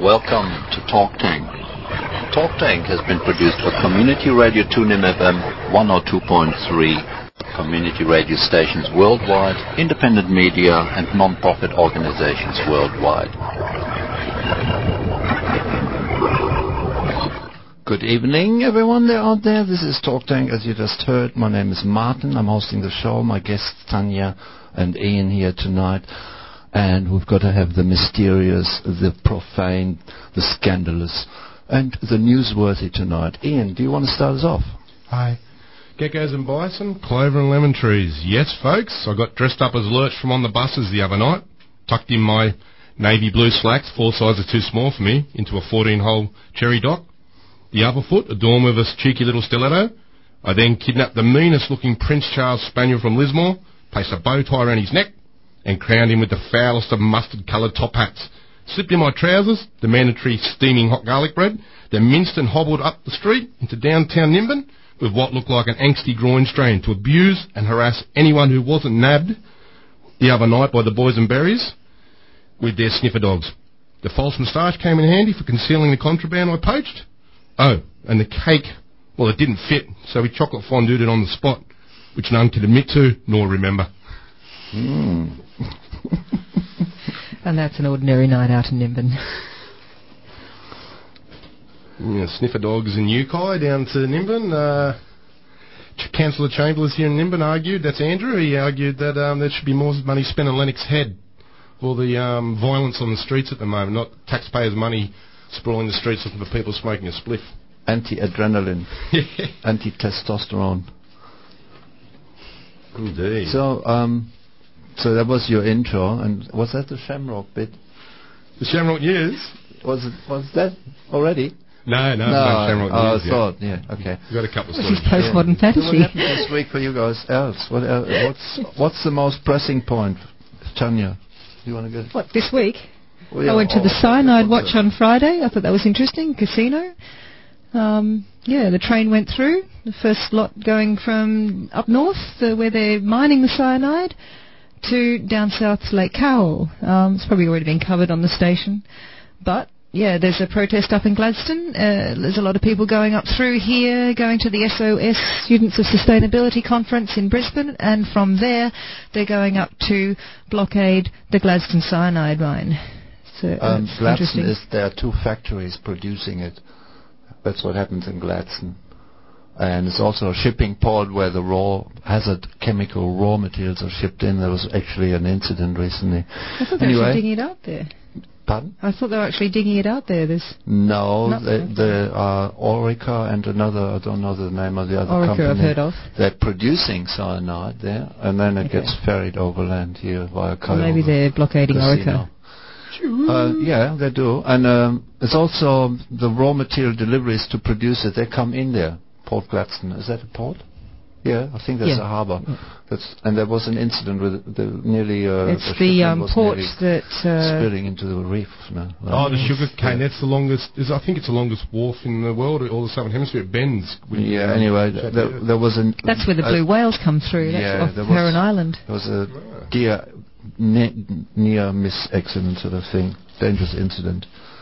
Welcome to Talk Tank. Talk Tank has been produced for Community Radio TuneIn FM 102.3, community radio stations worldwide, independent media and non-profit organizations worldwide. Good evening, everyone out there. This is Talk Tank, as you just heard. My name is Martin. I'm hosting the show. My guests, Tanya and Ian, here tonight. And we've got to have the mysterious, the profane, the scandalous, and the newsworthy tonight. Ian, do you want to start us off? Hi. Geckos and bison, clover and lemon trees. Yes, folks, I got dressed up as Lurch from On the Buses the other night, tucked in my navy blue slacks, 4 sizes too small for me, into a 14-hole cherry dock. The other foot adorned with a cheeky little stiletto. I then kidnapped the meanest-looking Prince Charles Spaniel from Lismore, placed a bow tie around his neck, and crowned him with the foulest of mustard-coloured top hats. Slipped in my trousers, the mandatory steaming hot garlic bread, then minced and hobbled up the street into downtown Nimbin with what looked like an angsty groin strain to abuse and harass anyone who wasn't nabbed the other night by the boys and berries with their sniffer dogs. The false moustache came in handy for concealing the contraband I poached. Oh, and the cake, well, it didn't fit, so we chocolate fondue it on the spot, which none could admit to nor remember. And that's an ordinary night out in Nimbin. Yeah, sniffer dogs in Yukai down to Nimbin. Councillor Chambers here in Nimbin argued, that's Andrew, he argued that there should be more money spent on Lennox Head for the violence on the streets at the moment, not taxpayers' money sprawling the streets looking for people smoking a spliff. Anti-adrenaline. Anti-testosterone. Indeed. So that was your intro, and was that the Shamrock bit? The Shamrock News? Was that already? No, Shamrock News. I thought, yeah, okay. We've got a couple of This stories. is postmodern fantasy. So what happened this week for you guys else? What's the most pressing point? Tanya, you want to go? What, this week? Well, yeah, I went to the Cyanide Watch on Friday. I thought that was interesting. Casino. The train went through. The first lot going from up north, where they're mining the cyanide, to down south to Lake Cowell. It's probably already been covered on the station. But, yeah, there's a protest up in Gladstone. There's a lot of people going up through here, going to the SOS Students of Sustainability Conference in Brisbane, and from there they're going up to blockade the Gladstone cyanide mine. So Gladstone there are 2 factories producing it. That's what happens in Gladstone. And it's also a shipping port where the chemical raw materials are shipped in. There was actually an incident recently. I thought they were actually digging it out there. Pardon? I thought they were actually digging it out there. No, there are Orica and another, I don't know the name of the other company. Orica I've heard of. They're producing cyanide there, and then it gets ferried overland here via Kyoto. Maybe they're blockading Orica. Yeah, they do. And it's also the raw material deliveries to produce it. They come in there. Port Gladstone. Is that a port? Yeah, I think that's a harbour. And there was an incident with nearly... it's the port that... spilling into the reef. No, the sugar cane. That's the longest... I think it's the longest wharf in the world, or the Southern Hemisphere. It bends. Anyway, there was an... That's where the blue whales come through. That's off Heron Island. There was a near-miss accident sort of thing. Dangerous incident.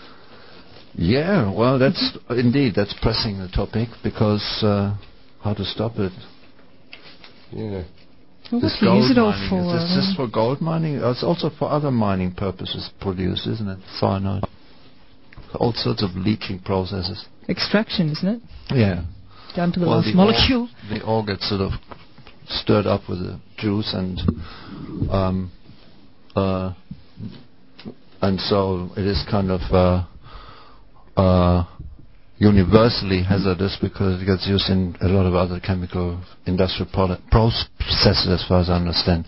Yeah, well, that's pressing the topic, because how to stop it? Yeah. Well, what do you use it all for? Is this for gold mining? It's also for other mining purposes produced, isn't it? Cyanide. All sorts of leaching processes. Extraction, isn't it? Yeah. Down to the last molecule. The ore gets sort of stirred up with the juice, and so it is kind of universally hazardous, because it gets used in a lot of other chemical industrial processes, as far as I understand.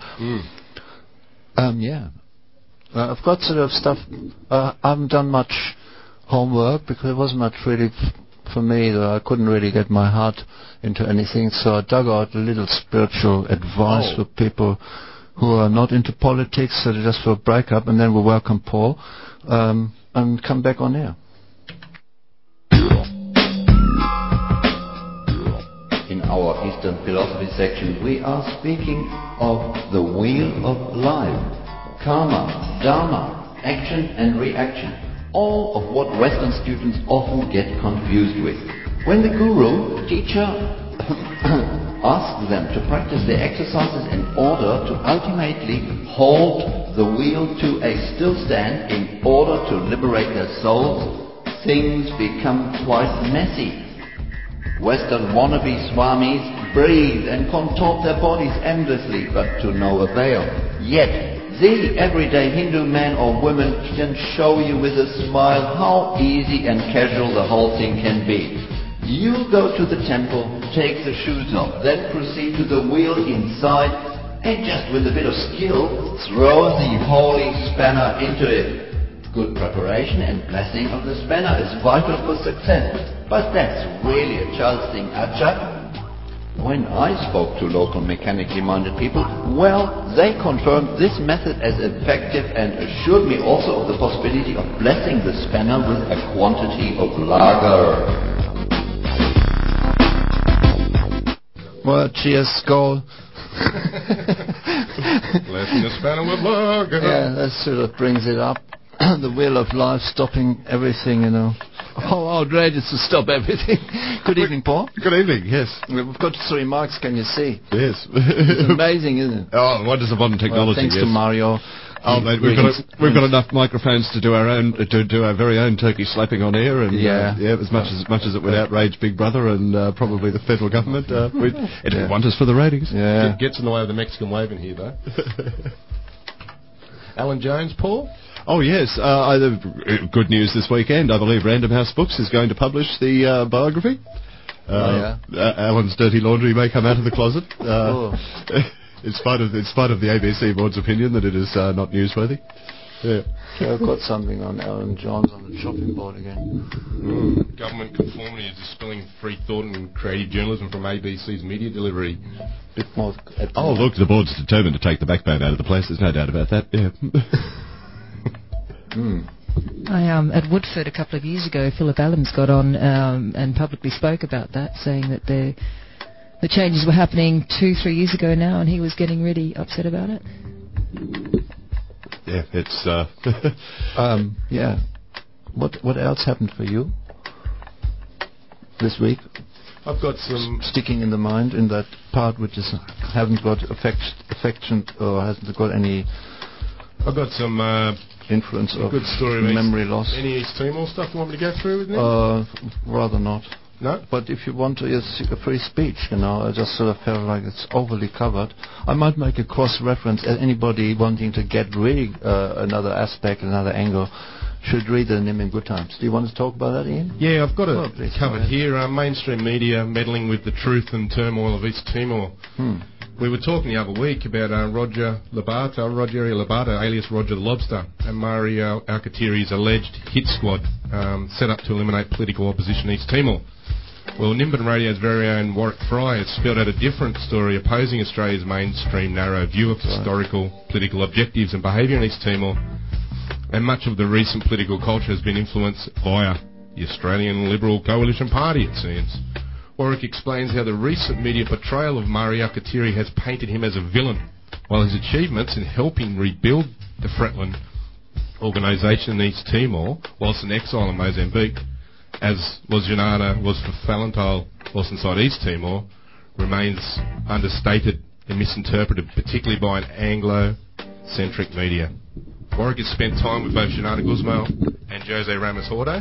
I've got sort of stuff. I haven't done much homework, because it wasn't much really for me. I couldn't really get my heart into anything, so I dug out a little spiritual advice for people who are not into politics, so just for a break-up, and then we'll welcome Paul and come back on air. In our Eastern Philosophy section, we are speaking of the Wheel of Life, Karma, Dharma, Action and Reaction. all of what Western students often get confused with. When the guru, teacher, asks them to practice their exercises in order to ultimately hold the wheel to a still stand in order to liberate their souls, things become quite messy. Western wannabe swamis breathe and contort their bodies endlessly, but to no avail. Yet, the everyday Hindu man or woman can show you with a smile how easy and casual the whole thing can be. You go to the temple, take the shoes off, then proceed to the wheel inside, and just with a bit of skill, throw the holy spanner into it. Good preparation and blessing of the spanner is vital for success. But that's really a child's thing, Acha. When I spoke to local mechanically minded people, well, they confirmed this method as effective and assured me also of the possibility of blessing the spanner with a quantity of lager. Well, cheers, Skull. Blessing the spanner with lager. Yeah, that sort of brings it up. The wheel of life, stopping everything, you know. How outrageous to stop everything. Good evening, Paul. Good evening, yes. We've got 3 mics, can you see? Yes. It's amazing, isn't it? Oh, wonders of modern technology, Well, thanks yes. to Mario. Oh, mate, we've got enough microphones to do our very own turkey slapping on air, and as much as it would outrage Big Brother and probably the federal government, it would want us for the ratings. Yeah. Gets in the way of the Mexican wave in here, though. Alan Jones, Paul? Oh, yes. Good news this weekend. I believe Random House Books is going to publish the biography. Alan's dirty laundry may come out of the closet. In spite of the ABC board's opinion that it is not newsworthy. Yeah. I've got something on Alan Johns on the chopping board again. Government conformity is dispelling free thought and creative journalism from ABC's media delivery. Bit more. Oh, look, the board's determined to take the backbone out of the place. There's no doubt about that. Yeah. I at Woodford a couple of years ago, Philip Adams got on and publicly spoke about that, saying that the changes were happening 2-3 years ago now, and he was getting really upset about it. Yeah, it's yeah. What else happened for you this week? I've got some sticking in the mind in that part which is haven't got affection or hasn't got any. I've got some influence of good story memory loss. Any East Timor stuff you want me to go through with me? Rather not. No? But if you want to, it's a free speech, you know. I just sort of felt like it's overly covered. I might make a cross-reference. Anybody wanting to get really another aspect, another angle, should read the Nim in Good Times. Do you want to talk about that, Ian? Yeah, I've got it covered here. Mainstream media meddling with the truth and turmoil of East Timor. We were talking the other week about Rogerio Lobato, alias Roger the Lobster, and Mario Alcatiri's alleged hit squad set up to eliminate political opposition in East Timor. Well, Nimbin Radio's very own Warwick Fry has spelled out a different story opposing Australia's mainstream narrow view of historical political objectives and behaviour in East Timor, and much of the recent political culture has been influenced via the Australian Liberal Coalition Party, it seems. Warwick explains how the recent media portrayal of Mario Alcatiri has painted him as a villain, while his achievements in helping rebuild the Fretland organisation in East Timor, whilst in exile in Mozambique, as was for Falental whilst inside East Timor, remains understated and misinterpreted, particularly by an Anglo-centric media. Warwick has spent time with both Xanana Gusmao and Jose Ramos Horta,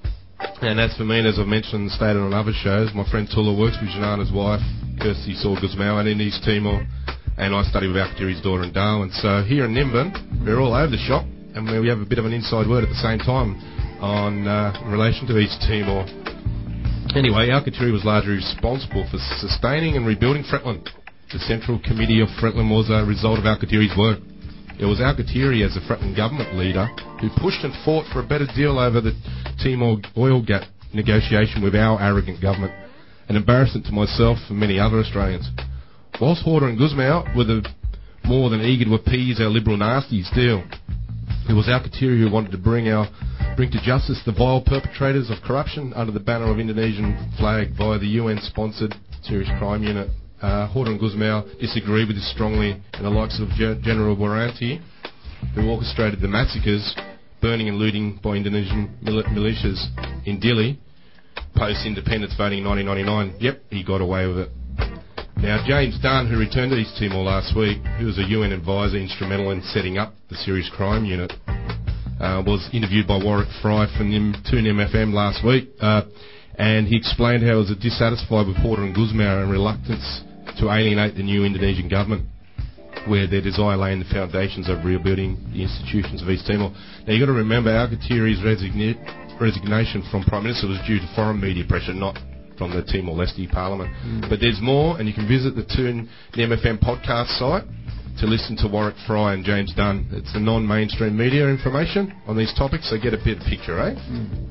and as for me, as I've mentioned and stated on other shows, my friend Tula works with Xanana's wife, Kirsty Saul Gusmao, and in East Timor, and I study with Alcatiri's daughter in Darwin. So here in Nimbin, we're all over the shop, and we have a bit of an inside word at the same time on in relation to East Timor. Anyway, Alcatiri was largely responsible for sustaining and rebuilding Fretland. The Central Committee of Fretland was a result of Alcatiri's work. It was Alcatiri as the Fretland government leader who pushed and fought for a better deal over the Timor oil gap negotiation with our arrogant government, an embarrassment to myself and many other Australians. Whilst Horta and Gusmao were more than eager to appease our Liberal nasties deal, it was Alcatiri who wanted to bring to justice the vile perpetrators of corruption under the banner of Indonesian flag via the UN-sponsored Serious Crime Unit. Horta and Gusmao disagreed with this strongly, and the likes of General Boranti, who orchestrated the massacres, burning and looting by Indonesian militias in Dili, post-independence voting in 1999. Yep, he got away with it. Now, James Dunn, who returned to East Timor last week, who was a UN advisor instrumental in setting up the Serious Crime Unit, was interviewed by Warwick Fry from 2NMFM last week, and he explained how he was dissatisfied with Porter and Guzmão and reluctance to alienate the new Indonesian government, where their desire lay in the foundations of rebuilding the institutions of East Timor. Now, you've got to remember, Alcatiri's resignation from Prime Minister was due to foreign media pressure, not from the Timor-Leste Parliament. But there's more, and you can visit the 2NMFM podcast site to listen to Warwick Fry and James Dunn. It's the non-mainstream media information on these topics, so get a bit of picture, eh?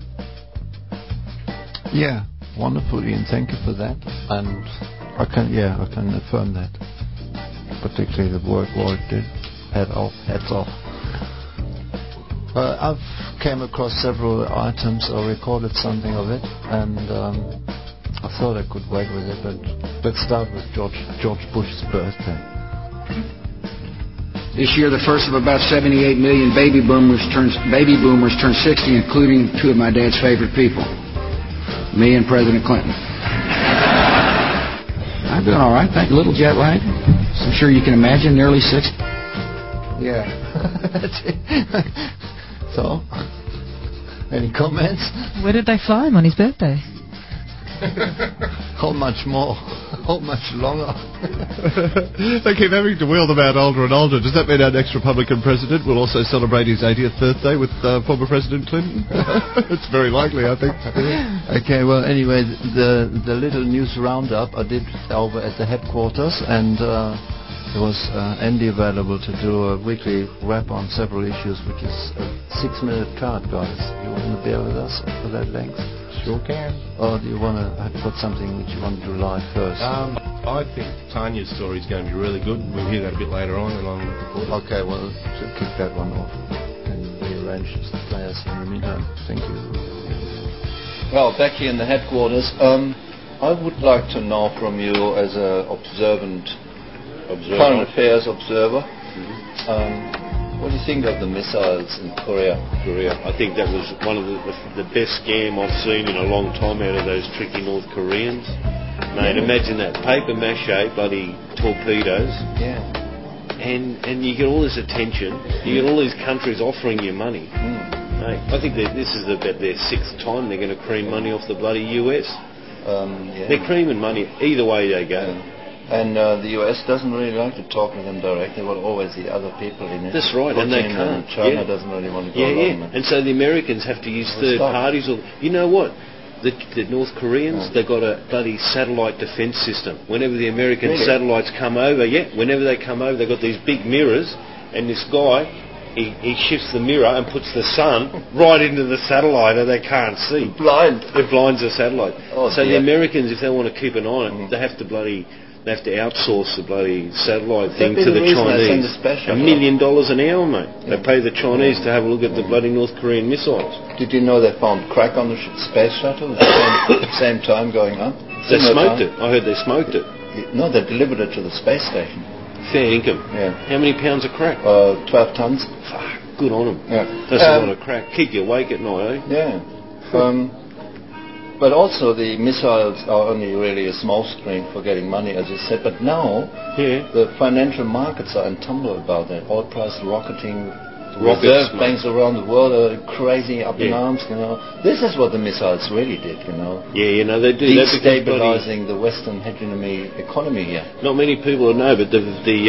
Yeah, wonderful, Ian. Thank you for that. And I can affirm that. Particularly the work Warwick did. Hats off. I've came across several items or recorded something of it, and I thought I could wait with it, but let's start with George Bush's birthday. This year, the first of about 78 million baby boomers turned 60, including two of my dad's favorite people, me and President Clinton. I'm doing all right, thank you. A little jet lag. I'm sure you can imagine, nearly 60. Yeah. So, any comments? Where did they fly him on his birthday? How much more? How much longer? They keep having to wheel them out older and older. Does that mean our next Republican president will also celebrate his 80th birthday with former President Clinton? It's very likely, I think. Okay, well, anyway, the little news roundup I did over at the headquarters, and there was Andy available to do a weekly wrap on several issues, which is a 6-minute card, guys. You want to bear with us for that length? Sure can. Or do you want to have got something which you want to do live first? I think Tanya's story is going to be really good. We'll hear that a bit later on, and I'm looking forward. Okay, well, kick that one off and rearrange the players in the meantime. Thank you. Well, back here in the headquarters, I would like to know from you, as an current affairs observer, what do you think of the missiles in Korea? I think that was one of the best scam I've seen in a long time out of those tricky North Koreans. Mate, imagine that, paper mache, bloody torpedoes. Yeah. And you get all this attention, you get all these countries offering you money. Mate, I think that this is about their 6th time they're going to cream money off the bloody US. They're creaming money, either way they go. Yeah. And the US doesn't really like to talk to them directly. Well, always the other people in it. That's right, and they can't. China doesn't really want to go along. And so the Americans have to use third parties. Or you know what? The North Koreans, they've got a bloody satellite defence system. Whenever the American satellites come over, whenever they come over, they've got these big mirrors, and this guy, he shifts the mirror and puts the sun right into the satellite, and they can't see. It blinds the satellite. The Americans, if they want to keep an eye on it, they have to outsource the bloody satellite thing to the Chinese. $1 million an hour, mate. They pay the Chinese to have a look at the bloody North Korean missiles. Did you know they found crack on the space shuttle at the same time going up? They smoked it. I heard they smoked it. No, they delivered it to the space station. Fair income. Yeah. How many pounds of crack? 12 tons. Fuck, good on them. Yeah. That's a lot of crack. Keep you awake at night, eh? Yeah. But also the missiles are only really a small screen for getting money, as you said. But now the financial markets are in tumble about that. Oil price rocketing, reserve banks around the world are crazy up in arms. You know, this is what the missiles really did. You know. Yeah, you know they do. Destabilizing the Western hegemony economy here. Not many people know, but the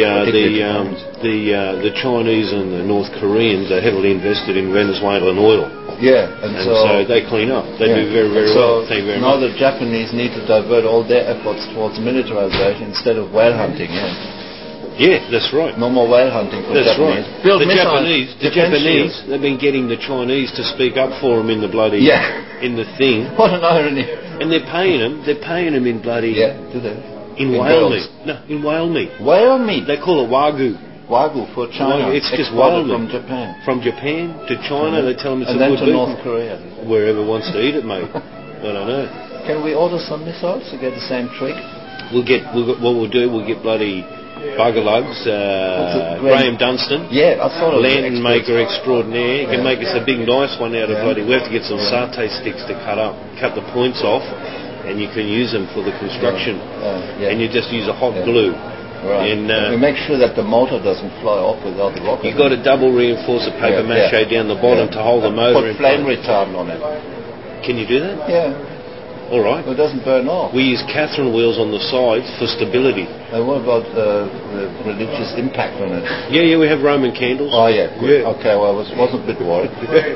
Chinese and the North Koreans are heavily invested in Venezuelan oil. Yeah, and so they clean up. They do very, very well. Thank you very much. Now the Japanese need to divert all their efforts towards militarization instead of whale hunting. Yeah, that's right. No more whale hunting for Japanese. Right. The Japanese, they've been getting the Chinese to speak up for them in the bloody in the thing. What an irony! And they're paying them. They're paying them in bloody do they? In whale meat. No, in whale meat. Whale meat. They call it wagyu. Wagyu for China. It's just whale meat. From Japan. From Japan to China, they tell them it's and a good meat. And then to North Korea. Wherever wants to eat it, mate. I don't know. Can we order some missiles to get the same trick? What we'll do, we'll get bloody Buggerlugs, Graham Dunstan. Yeah, I thought of Lantern maker extraordinaire. He can make us a big nice one out of bloody. We have to get some satay sticks to cut the points off, and you can use them for the construction. And you just use a hot glue. Right. And we make sure that the motor doesn't fly off without the rocket. You've got to double reinforce the paper mache down the bottom to hold the motor. Put flame retardant on it. Can you do that? Yeah. All right. It doesn't burn off. We use Catherine wheels on the sides for stability. And what about the religious impact on it? Yeah, we have Roman candles. Oh, yeah. Good. Yeah. Okay, well, I was a bit worried.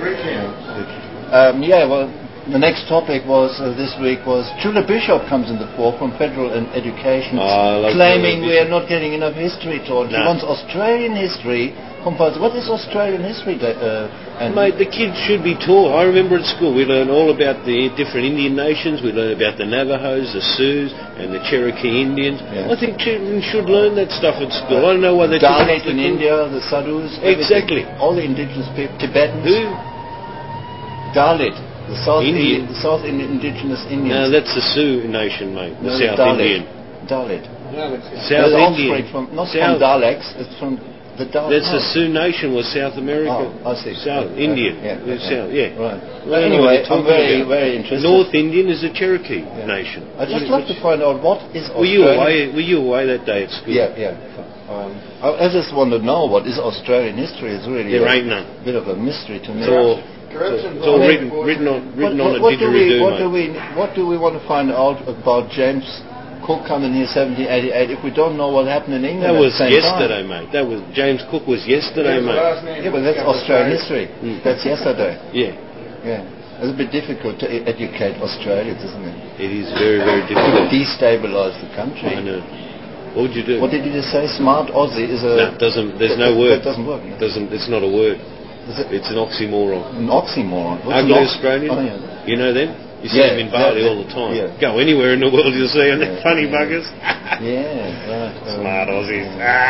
Well, the next topic was this week was Julia Bishop comes in the forefront, federal and education, claiming we are not getting enough history taught. She wants Australian history. What is Australian history? Mate, the kids should be taught. I remember at school we learned all about the different Indian nations. We learned about the Navajos, the Sioux, and the Cherokee Indians. Yeah. I think children should learn that stuff at school. I don't know why they Dalit in India, the Sadhus. Exactly. All the indigenous people, Tibetans. Who? Dalit. The South indigenous Indians. No, that's the Sioux nation, mate. The South Indian. Dalit. South Indian. From Daleks, it's from the Daleks. That's the Sioux nation was South America. Oh, I see. South Indian. South, Right. Well, anyway, I'm very interested. North Indian is the Cherokee nation. I'd just like to find out what is Australian... Were you away that day at school? Yeah. I just want to know what is Australian history. It's really ain't none. A bit of a mystery to me. It's all written on a didgeridoo. What do we want to find out about James Cook coming here 1788 if we don't know what happened in England? That was yesterday, mate. That was James Cook was yesterday, mate. Yeah, but that's Australian history. That's yesterday. Yeah. It's a bit difficult to educate Australians, isn't it? It is very, very difficult. Destabilise the country. I know. What would you do? What did you just say? Smart Aussie is a... No, it doesn't. There's no word. That doesn't work. No? It's not a word. It's an oxymoron. An oxymoron? Ugly Australian? Oh, yeah. You know them? You see them in Bali all the time. Yeah. Go anywhere in the world, you'll see them. They're funny buggers. Right. Smart Aussies.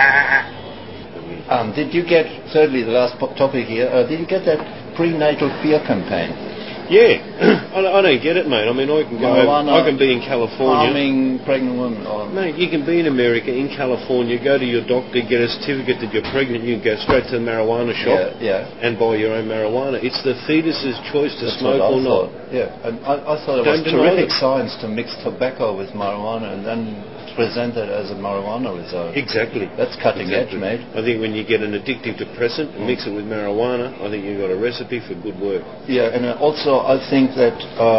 Did you get, thirdly, the last topic here, did you get that prenatal fear campaign? Yeah. I don't get it, mate. I mean, I can be in California. Harming pregnant women. Mate, you can be in America, in California, go to your doctor, get a certificate that you're pregnant, you can go straight to the marijuana shop and buy your own marijuana. It's the fetus's choice to smoke or not. Yeah, and I thought it was terrific science to mix tobacco with marijuana and then present it as a marijuana result. Exactly. That's cutting edge, mate. I think when you get an addictive depressant and mix it with marijuana, I think you've got a recipe for good work. Yeah, and also I think that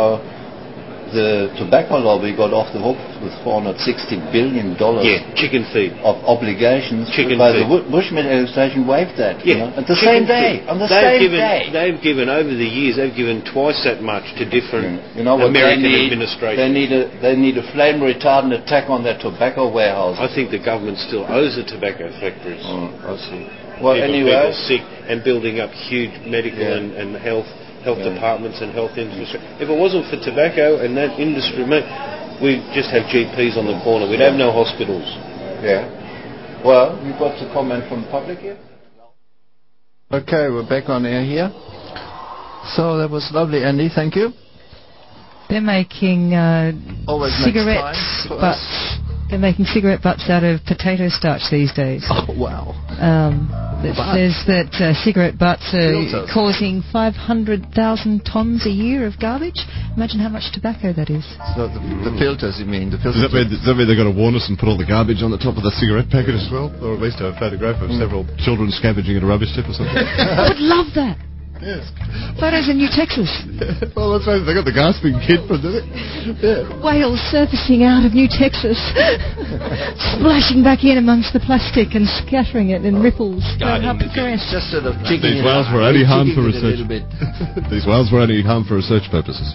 the tobacco lobby got off the hook with $460 billion chicken feed of obligations. The Bush administration waived that. At the same day. On the same day. They've given over the years. They've given twice that much to different American administrations. They need a flame retardant attack on their tobacco warehouse. I think the government still owes the tobacco factories. Oh, I see. Well, people sick and building up huge medical and health departments and health industry. If it wasn't for tobacco and that industry, mate, we'd just have GPs on the corner. We'd have no hospitals. Yeah. Well, you've got a comment from the public here? Okay, we're back on air here. So that was lovely, Andy. Thank you. They're making cigarettes, butts. They're making cigarette butts out of potato starch these days. Oh, wow. It says that cigarette butts are causing 500,000 tonnes a year of garbage. Imagine how much tobacco that is. So the filters, you mean? The filters. Does that mean they're going to warn us and put all the garbage on the top of the cigarette packet as well? Or at least a photograph of several children scavenging at a rubbish tip or something? I would love that. Yes. Photos in New Texas. Well, that's right. They got the gasping kid from it. Yeah. Whales surfacing out of New Texas, splashing back in amongst the plastic and scattering it in ripples. Just sort of These whales were only harmed for research. These whales were only harmed for research purposes.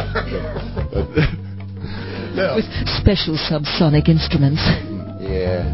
With special subsonic instruments. Yeah.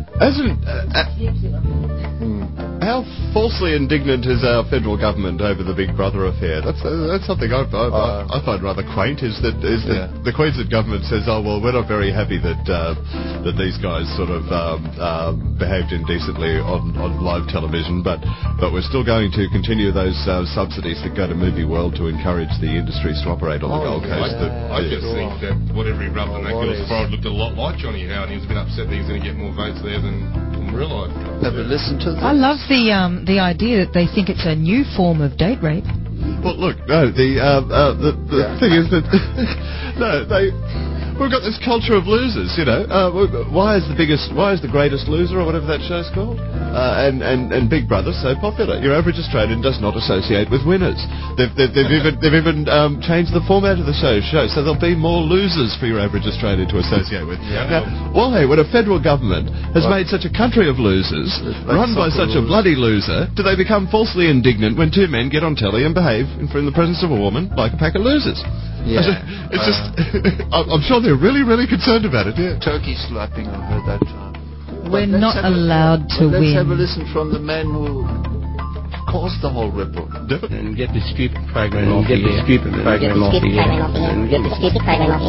How falsely indignant is our federal government over the Big Brother affair? That's something I find rather quaint. Is that the Queensland government says, "Oh well, we're not very happy that these guys sort of behaved indecently on live television, but we're still going to continue those subsidies that go to Movie World to encourage the industries to operate on the Gold Coast." I just think that whatever he rubbed on that girl's forehead looked a lot like Johnny Howard. He was a bit upset that he was going to get more votes there than real life. Ever listen to this? I love the idea that they think it's a new form of date rape. Well, look, no, the thing is that we've got this culture of losers, you know. Why is the greatest loser, or whatever that show's called, and Big Brother so popular? Your average Australian does not associate with winners. They've even changed the format of the show so there'll be more losers for your average Australian to associate with. Yeah. Now, why, when a federal government has made such a country of losers, run by such a bloody loser, do they become falsely indignant when two men get on telly and behave in the presence of a woman like a pack of losers? Yeah. It's just, I'm sure they're really, really concerned about it, yeah. Turkey slapping, I heard that time. We're not allowed to win. Let's have a listen from the man who caused the whole ripple. And get the stupid program off here. Get the stupid program off here. And get the stupid program off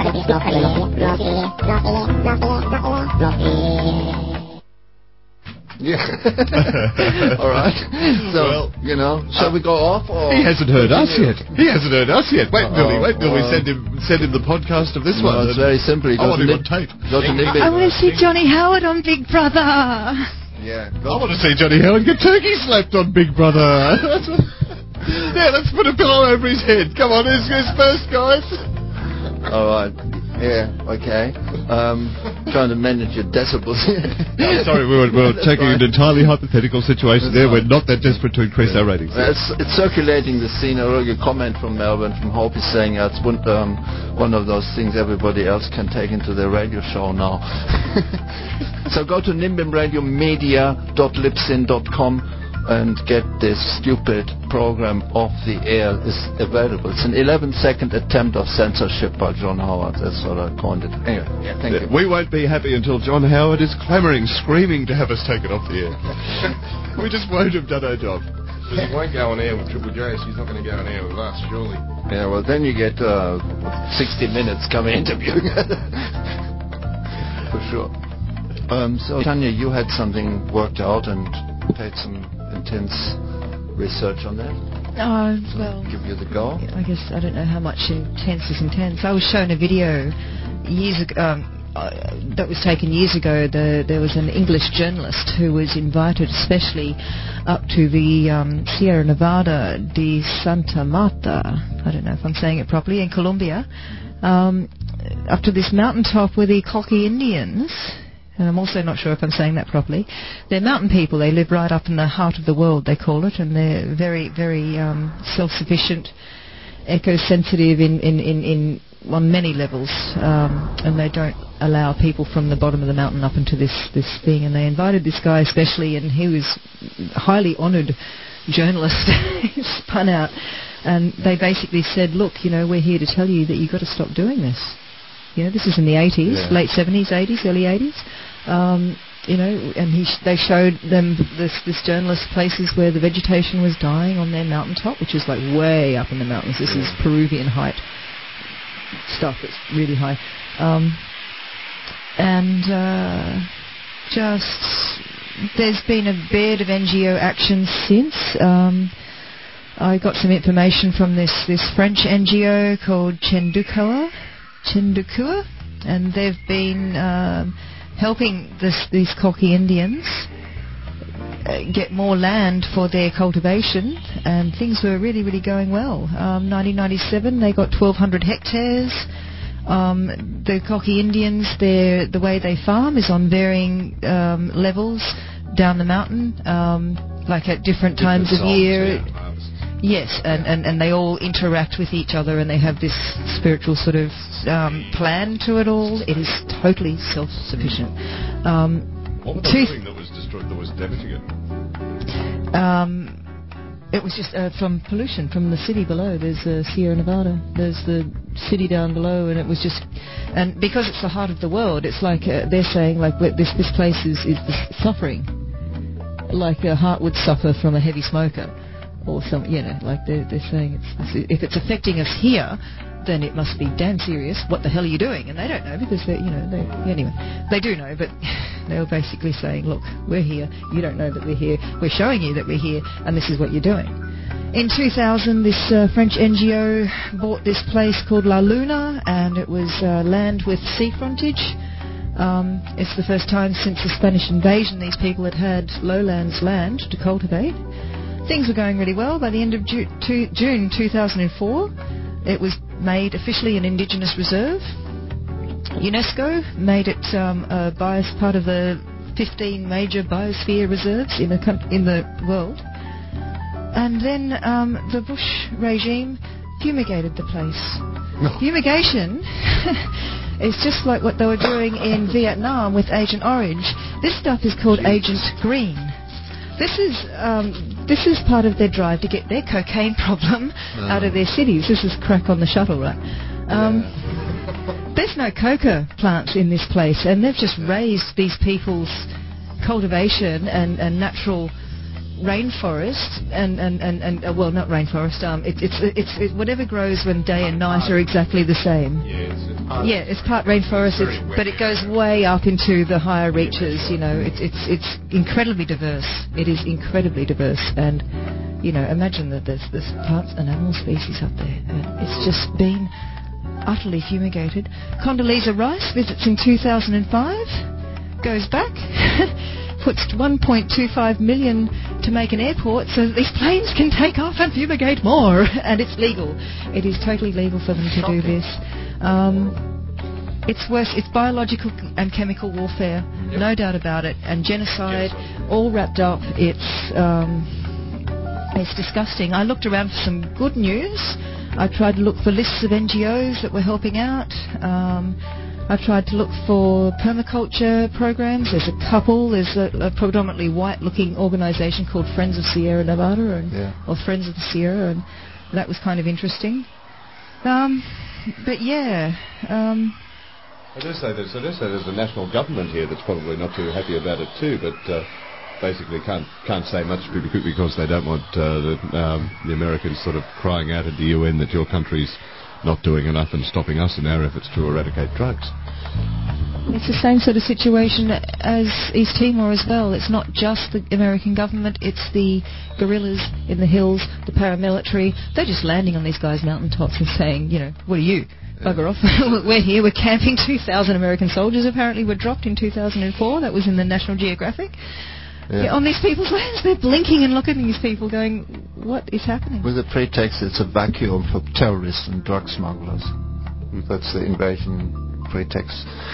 here. Yeah. All right. So, shall we go off? Or he hasn't heard us yet. Wait, Billy, we send him the podcast of this one. It's very simple. I want him on tape. I want to see Johnny Howard on Big Brother. Yeah. I want to see Johnny Howard get turkey slapped on Big Brother. Yeah, let's put a pillow over his head. Come on, who's first, guys? All right. Yeah, okay. Trying to manage your decibels here. I'm sorry, we were taking an entirely hypothetical situation there. We're not that desperate to increase our ratings. It's circulating the scene. I wrote a comment from Melbourne, from Hope, is saying it's one of those things everybody else can take into their radio show now. So go to nimbinradiomedia.libsyn.com and get this stupid program off the air. Is available. It's an 11-second attempt of censorship by John Howard. That's what I coined it. Anyway, thank you. We won't be happy until John Howard is clamouring, screaming to have us taken off the air. We just won't have done our job. But he won't go on air with Triple J, so he's not going to go on air with us, surely. Yeah, well, then you get 60 minutes coming interviewing. For sure. So, Tanya, you had something worked out and paid some intense research on that. Well, give you the go. I guess I don't know how much intense is intense. I was shown a video years ago that was taken years ago. There was an English journalist who was invited especially up to the Sierra Nevada de Santa Marta. I don't know if I'm saying it properly, in Colombia, up to this mountaintop where the Coqui Indians. And I'm also not sure if I'm saying that properly. They're mountain people. They live right up in the heart of the world, they call it, and they're very, very self-sufficient, eco-sensitive on many levels, and they don't allow people from the bottom of the mountain up into this thing. And they invited this guy especially, and he was a highly honoured journalist. He spun out, and they basically said, look, we're here to tell you that you've got to stop doing this. This is in the 80s, late 70s, 80s, early 80s. And they showed them, this journalist, places where the vegetation was dying on their mountaintop, which is like way up in the mountains. This is Peruvian height stuff. It's really high. There's been a bit of NGO action since. I got some information from this French NGO called Chendukua, and they've been helping these Coqui Indians get more land for their cultivation, and things were really, really going well. 1997, they got 1,200 hectares. The Coqui Indians, the way they farm is on varying levels down the mountain, like at different times of year. Yes, and they all interact with each other, and they have this spiritual sort of plan to it all. It is totally self-sufficient. What were they doing that was destroyed, that was damaging it? It was just from pollution from the city below. There's Sierra Nevada. There's the city down below, and it was just... And because it's the heart of the world, it's like they're saying, like, this place is suffering. Like a heart would suffer from a heavy smoker. Or some, like they're saying, if it's affecting us here, then it must be damn serious. What the hell are you doing? And they don't know because anyway, they do know, but they were basically saying, look, we're here. You don't know that we're here. We're showing you that we're here, and this is what you're doing. In 2000, this French NGO bought this place called La Luna, and it was land with sea frontage. It's the first time since the Spanish invasion these people had lowlands land to cultivate. Things were going really well. By the end of June 2004, it was made officially an indigenous reserve. UNESCO made it part of the 15 major biosphere reserves in the world. And then the Bush regime fumigated the place. Fumigation is just like what they were doing in Vietnam with Agent Orange. This stuff is called Agent Green. This is part of their drive to get their cocaine problem out of their cities. This is crack on the shuttle, right? There's no coca plants in this place, and they've just raised these people's cultivation and natural rainforest and well, not rainforest. It's whatever grows when day and night are exactly the same. It's part rainforest, but it goes way up into the higher reaches. It's incredibly diverse. It is incredibly diverse, and imagine that there's plants and animal species up there. It's just been utterly fumigated. Condoleezza Rice visits in 2005, goes back. Puts $1.25 million to make an airport so that these planes can take off and fumigate more. And it's legal. It is totally legal for them to do this. It's worse. It's biological and chemical warfare, no doubt about it, and genocide, all wrapped up. It's disgusting. I looked around for some good news. I tried to look for lists of NGOs that were helping out. I tried to look for permaculture programs. There's a couple. There's a predominantly white-looking organisation called Friends of Sierra Nevada, or Friends of the Sierra, and that was kind of interesting. But yeah. I do say there's a national government here that's probably not too happy about it too, but basically can't say much because they don't want the Americans sort of crying out at the UN that your country's not doing enough and stopping us in our efforts to eradicate drugs. It's the same sort of situation as East Timor as well. It's not just the American government, it's the guerrillas in the hills, the paramilitary. They're just landing on these guys' mountaintops and saying, what are you? Bugger off. We're here, we're camping. 2,000 American soldiers apparently were dropped in 2004. That was in the National Geographic. On these people's lands, they're blinking and looking at these people going, what is happening? With the pretext it's a vacuum for terrorists and drug smugglers. That's the invasion pretext.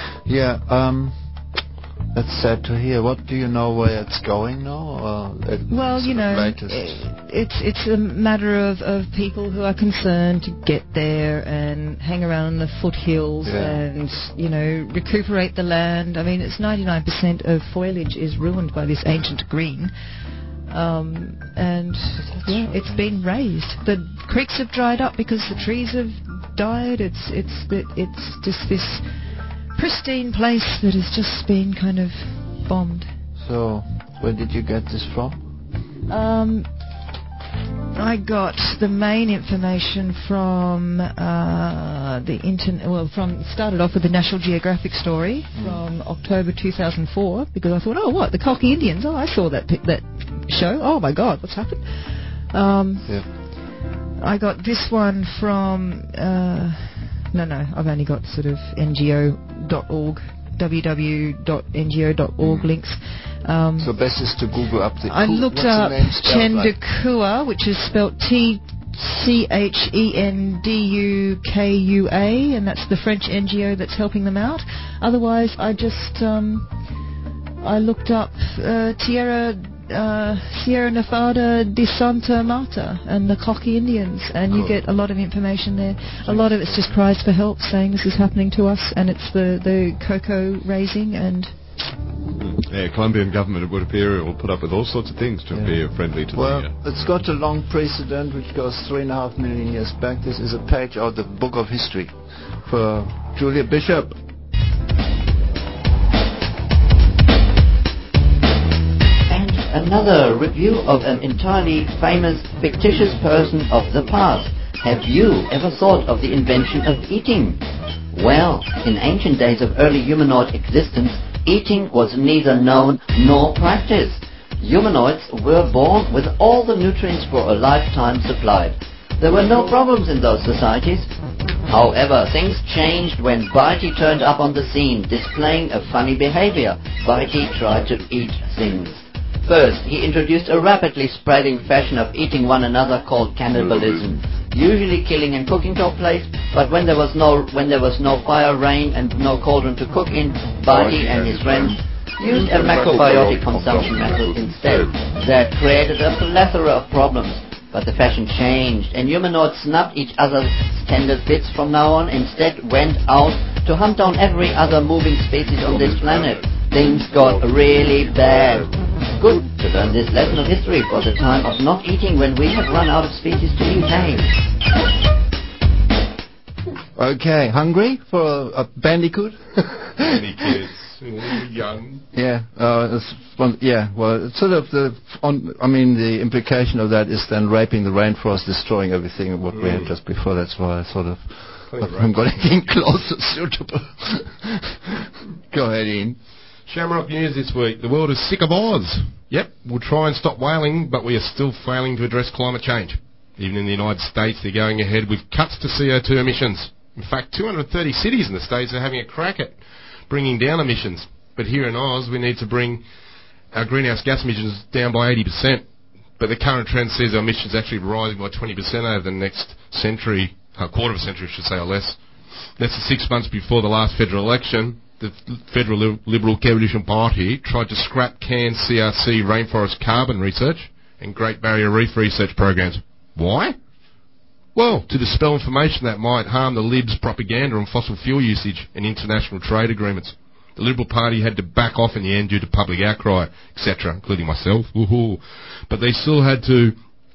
That's sad to hear. What do you know where it's going now? Well, it's a matter of people who are concerned to get there and hang around the foothills and, recuperate the land. I mean, it's 99% of foliage is ruined by this ancient green. It's been raised. The creeks have dried up because the trees have died. It's just this pristine place that has just been kind of bombed. So, where did you get this from? I got the main information from the internet. Well, started off with the National Geographic story from October 2004 because I thought, what, the Cocky Indians? Oh, I saw that show. Oh my God, what's happened? I got this one from. No, I've only got sort of ngo.org, www.ngo.org links. So best is to Google up the... I looked up Chendukua, which is spelled Tchendukua, and that's the French NGO that's helping them out. Otherwise, I just... I looked up Sierra Nevada de Santa Marta and the Cocky Indians, and you get a lot of information there. A lot of it's just cries for help, saying this is happening to us, and it's the cocoa raising and... Colombian government, it would appear, will put up with all sorts of things to appear friendly to it's got a long precedent which goes 3.5 million years back. This is a page out of the Book of History for Julia Bishop. Another review of an entirely famous, fictitious person of the past. Have you ever thought of the invention of eating? Well, in ancient days of early humanoid existence, eating was neither known nor practiced. Humanoids were born with all the nutrients for a lifetime supplied. There were no problems in those societies. However, things changed when Bitey turned up on the scene, displaying a funny behavior. Bitey tried to eat things. First, he introduced a rapidly spreading fashion of eating one another called cannibalism. Usually killing and cooking took place, but when there was no fire, rain, and no cauldron to cook in, Bitey and his friends used a macrobiotic consumption method instead. That created a plethora of problems. But the fashion changed, and humanoids snubbed each other's tender bits from now on, instead went out to hunt down every other moving species on this planet. Things got really bad. Good to learn this lesson of history for the time of not eating when we have run out of species to eat. Hey. Okay, hungry for a bandicoot? Any kids? Young. Yeah, well, it's sort of the implication of that is then raping the rainforest, destroying everything what we had just before. That's why I sort of haven't got anything close to suitable. Go ahead, Ian. Shamrock News this week. The world is sick of Oz. Yep, we'll try and stop whaling, but we are still failing to address climate change. Even in the United States, they're going ahead with cuts to CO2 emissions. In fact, 230 cities in the States are having a crack at bringing down emissions. But here in Oz, we need to bring our greenhouse gas emissions down by 80%. But the current trend says our emissions actually rising by 20% over the next century, quarter of a century, I should say, or less. That's 6 months before the last federal election. The Federal Liberal Coalition Party tried to scrap canned CRC rainforest carbon research and Great Barrier Reef research programs. Why? Well, to dispel information that might harm the Libs' propaganda on fossil fuel usage and international trade agreements. The Liberal Party had to back off in the end due to public outcry, etc., including myself. Woohoo. But they still had the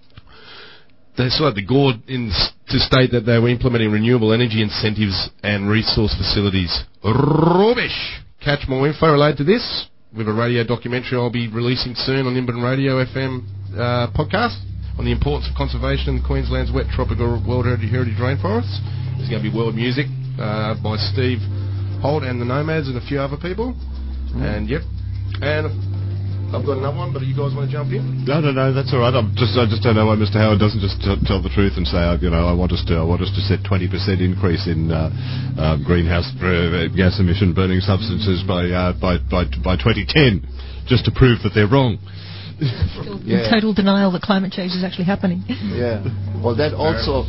gall to state that they were implementing renewable energy incentives and resource facilities. Rubbish! Catch more info related to this with a radio documentary I'll be releasing soon on Inburn Radio FM podcast on the importance of conservation in Queensland's wet tropical World Heritage Rainforests. There's going to be world music by Steve Holt and the Nomads and a few other people. And yep. And I've got another one, but you guys want to jump in? No, that's all right. I just don't know why Mr. Howard doesn't just tell the truth and say, I want us to set 20% increase in greenhouse gas emission burning substances by 2010, just to prove that they're wrong. In total denial that climate change is actually happening. Yeah. Well, that also,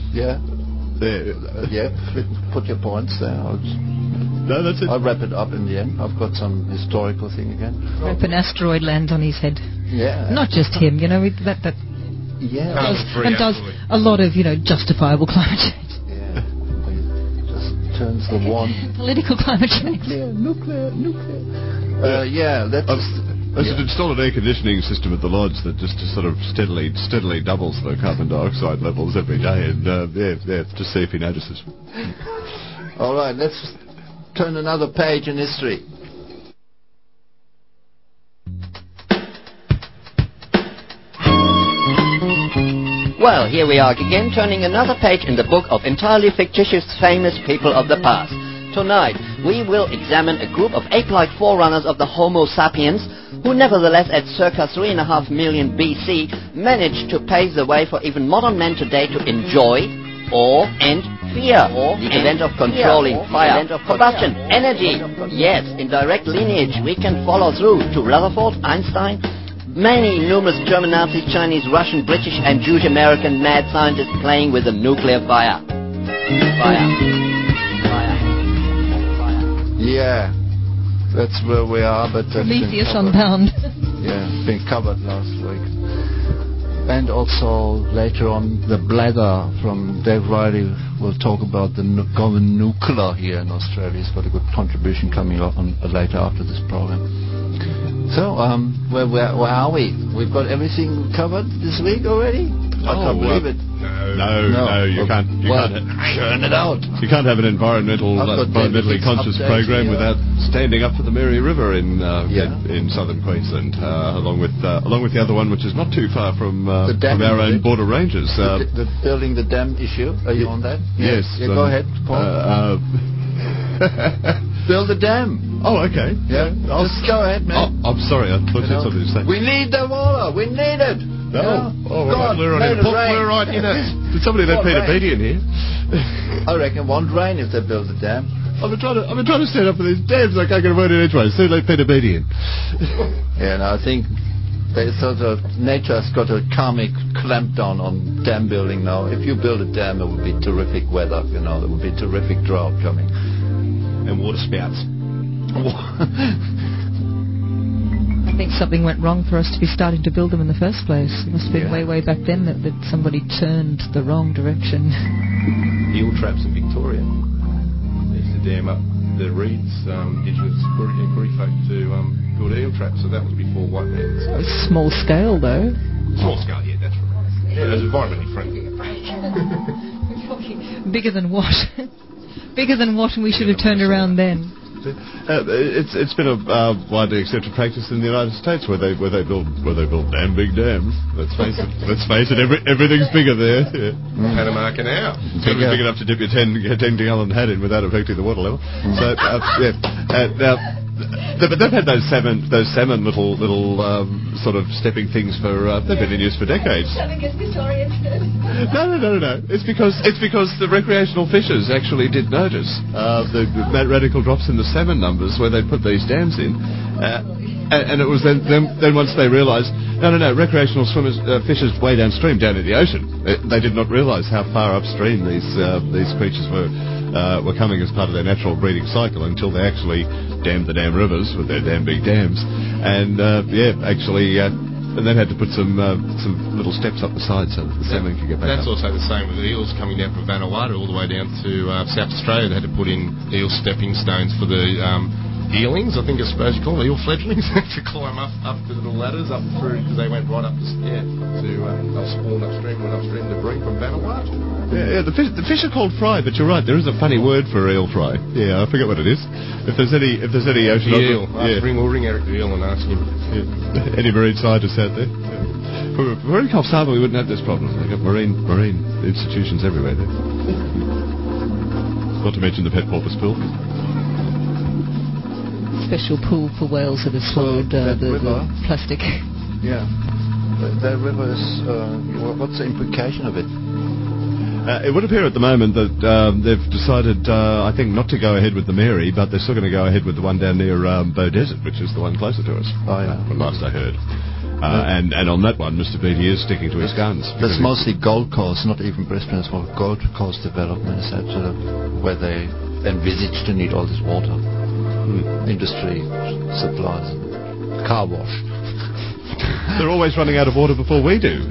put your points there. No, that's it. I'll wrap it up in the end. I've got some historical thing again. Hope an asteroid lands on his head. Yeah. Not just him, that does a lot of, justifiable climate change. Yeah. It just turns the one. Political climate change. Nuclear. I should install an air conditioning system at the lodge that just sort of steadily doubles the carbon dioxide levels every day, and to see if he notices. All right, let's turn another page in history. Well, here we are again, turning another page in the book of entirely fictitious famous people of the past. Tonight, we will examine a group of ape-like forerunners of the Homo sapiens who nevertheless at circa 3.5 million BC managed to pave the way for even modern men today to enjoy and fear the event of controlling fire, combustion, energy. Yes, in direct lineage we can follow through to Rutherford, Einstein, many numerous German, Nazis, Chinese, Russian, British and Jewish American mad scientists playing with the nuclear fire. Yeah, that's where we are, but Prometheus Unbound. Yeah, been covered last week. And also later on, the bladder from Dave Riley will talk about the going nuclear here in Australia. He's got a good contribution coming up later after this program. So, where are we? We've got everything covered this week already? I can't believe it. No, you can't. Churn it out. You can't have an environmentally conscious program without standing up for the Mary River in southern Queensland, along with the other one, which is not too far from our own border ranges. The building the dam issue. Are you on that? Yes. Go ahead, Paul. Build the dam. Oh, okay. Yeah. Just go ahead, man. I'm sorry, I thought you had something to say. We need the water. We need it. No. Oh, God, we're right in it. Did somebody let Peter Beattie in here? I reckon it won't rain if they build a dam. I've been trying to stand up for these dams. I can't get a word in edgeways. Soon let Peter Beattie in. Yeah, and I think there's sort of nature's got a karmic clampdown on dam building now. If you build a dam, it will be terrific weather. There will be terrific drought coming. And water spouts. I think something went wrong for us to be starting to build them in the first place. It must have been way back then that somebody turned the wrong direction. Eel traps in Victoria. They used to dam up the reeds, indigenous Koori folk to build eel traps, so that was before white men. So small scale, though. Small scale, yeah, that's right. Yeah, it was environmentally friendly. Bigger than what? Bigger than what, and we should have turned around then. It's been a widely accepted practice in the United States where they build damn big dams. Let's face it, everything's bigger there. Yeah. Panama Canal. It's got to be big enough to dip your 10-gallon hat in without affecting the water level. So but they've had those salmon little sort of stepping things for they've been in use for decades. No. It's because the recreational fishers actually did notice the radical drops in the salmon numbers where they put these dams in, and it was then once they realised no, recreational fishers way downstream, down in the ocean. They did not realise how far upstream these creatures were coming as part of their natural breeding cycle until they actually dammed the damn rivers with their damn big dams, and and then had to put some little steps up the side so that the salmon could get back That's up. also the same with eels coming down from Vanuatu all the way down to South Australia. They had to put in eel stepping stones for the eelings, I think I suppose you call them, eel fledglings, to climb up the little ladders up through, because they went right up to spawn upstream, went upstream to breed from Vanuatu. Yeah, the fish are called fry, but you're right, there is a funny word for eel fry. Yeah, I forget what it is. If there's any oceanographer... We'll ring Eric the Eel and ask him. Yeah. Any marine scientists out there? If we're in Coffs Harbour, we wouldn't have this problem. They've got marine institutions everywhere there. Not to mention the pet porpoise pool. Special pool for whales that have swallowed the plastic. Yeah. That river is... what's the implication of it? It would appear at the moment that they've decided, I think, not to go ahead with the Mary, but they're still going to go ahead with the one down near Bow Desert, which is the one closer to us. Oh, yeah. From last I heard. And on that one, Mr. Beattie is sticking to his guns. That's mostly Gold Coast, not even Brisbane. It's more Gold Coast development. Is that sort of where they envisage to need all this water? Industry, supplies, car wash. They're always running out of water before we do.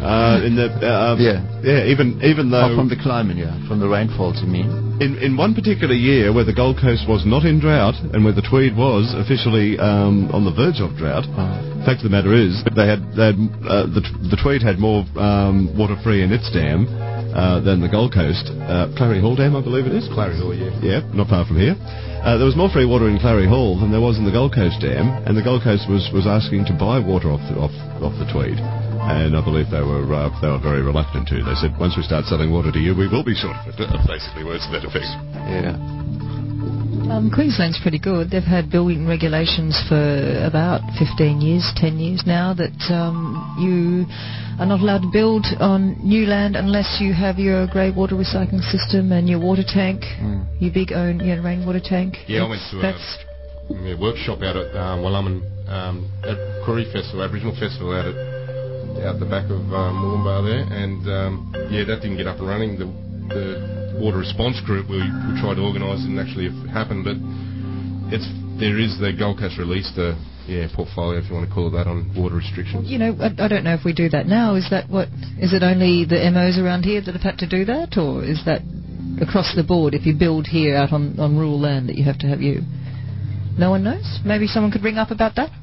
Even though... from the climate, from the rainfalls, you mean? In one particular year where the Gold Coast was not in drought and where the Tweed was officially on the verge of drought, the fact of the matter is the Tweed had more water free in its dam than the Gold Coast. Clary Hall Dam, I believe it is. Clary Hall, yeah. Yeah, not far from here. There was more free water in Clary Hall than there was in the Gold Coast Dam, and the Gold Coast was asking to buy water off the Tweed, and I believe they were very reluctant to. They said, once we start selling water to you, we will be short of it. Basically, words to that effect. Yeah. Queensland's pretty good. They've had building regulations for about 15 years, 10 years now, that you are not allowed to build on new land unless you have your grey water recycling system and your water tank, your big own rainwater tank. Yeah, I went to a workshop out at Wallumbin at Koori Festival, Aboriginal Festival out the back of Mooloolaba there, and that didn't get up and running. The water response group we tried to organise and actually it happened, but the Gold Coast released a portfolio, if you want to call it that, on water restrictions. I don't know if we do that now. Is it only the MOs around here that have had to do that, or is that across the board? If you build here out on rural land, that you have to have you? No one knows. Maybe someone could ring up about that.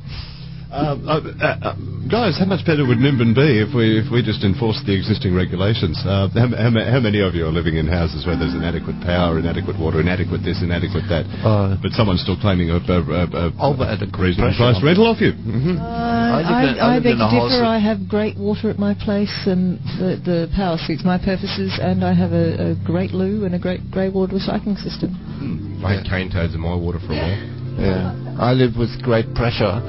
Guys, how much better would Nimbin be if we just enforced the existing regulations? How many of you are living in houses where there's inadequate power, inadequate water, inadequate this, inadequate that, but someone's still claiming a reasonable price rental off you? Mm-hmm. I beg to differ. I have great water at my place, and the power suits my purposes, and I have a great loo and a great grey water recycling system. I had cane toads in my water for a while. Yeah. I live with great pressure.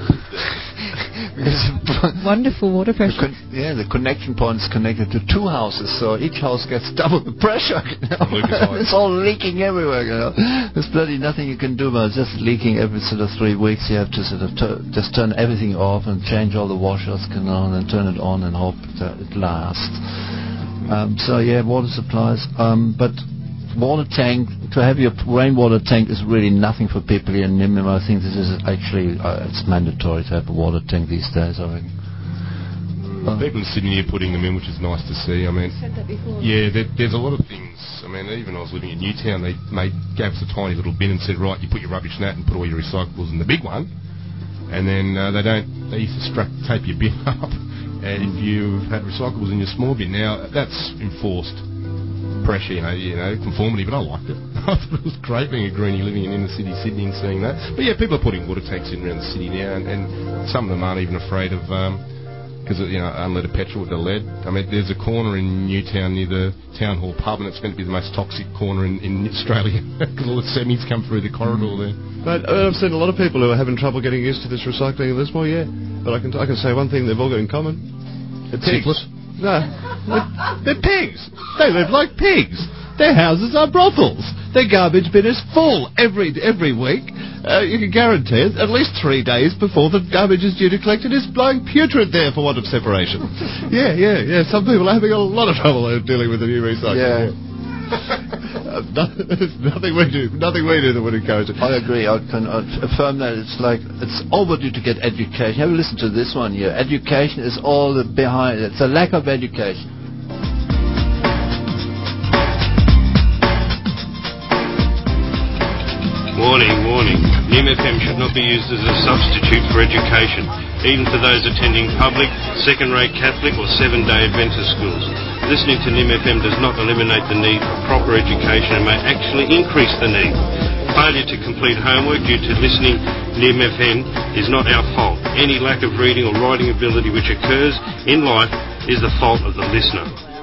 Wonderful water pressure. The connection point is connected to 2 houses, so each house gets double the pressure. It's all leaking everywhere. There's bloody nothing you can do about it. It's just leaking every sort of 3 weeks. You have to sort of just turn everything off and change all the washers, and then turn it on and hope that it lasts. Water supplies. But water tank, to have your rainwater tank is really nothing for people here in Nimim. I think this is actually it's mandatory to have a water tank these days, I reckon. People in Sydney are putting them in, which is nice to see. I mean, said that before. Yeah, there's a lot of things. I mean, even I was living in Newtown, they gave us a tiny little bin and said, right, you put your rubbish in that and put all your recyclables in the big one. And then they used to tape your bin up. And if you had recyclables in your small bin, now that's enforced pressure, conformity, but I liked it. I thought it was great being a greenie living in inner city Sydney and seeing that. But yeah, people are putting water tanks in around the city now, and some of them aren't even afraid of, because unleaded petrol with the lead. I mean, there's a corner in Newtown near the Town Hall pub, and it's meant to be the most toxic corner in Australia, because all the semis come through the corridor there. But I've seen a lot of people who are having trouble getting used to this recycling of Lismore, But I can say one thing they've all got in common. They're pigs. Syphilis? No, they're pigs. They live like pigs. Their houses are brothels. Their garbage bin is full every week. You can guarantee it. At least 3 days before the garbage is due to collect, it is blowing putrid there for want of separation. Yeah. Some people are having a lot of trouble dealing with the new recycling. Yeah. There's nothing we do that would encourage it. I agree. I can affirm that it's overdue to get education. Have a listen to this one here. Education is all behind. It's a lack of education. Warning. NIM FM should not be used as a substitute for education, even for those attending public, second-rate Catholic or 7-day Adventist schools. Listening to NIM FM does not eliminate the need for proper education and may actually increase the need. Failure to complete homework due to listening NIM FM is not our fault. Any lack of reading or writing ability which occurs in life is the fault of the listener.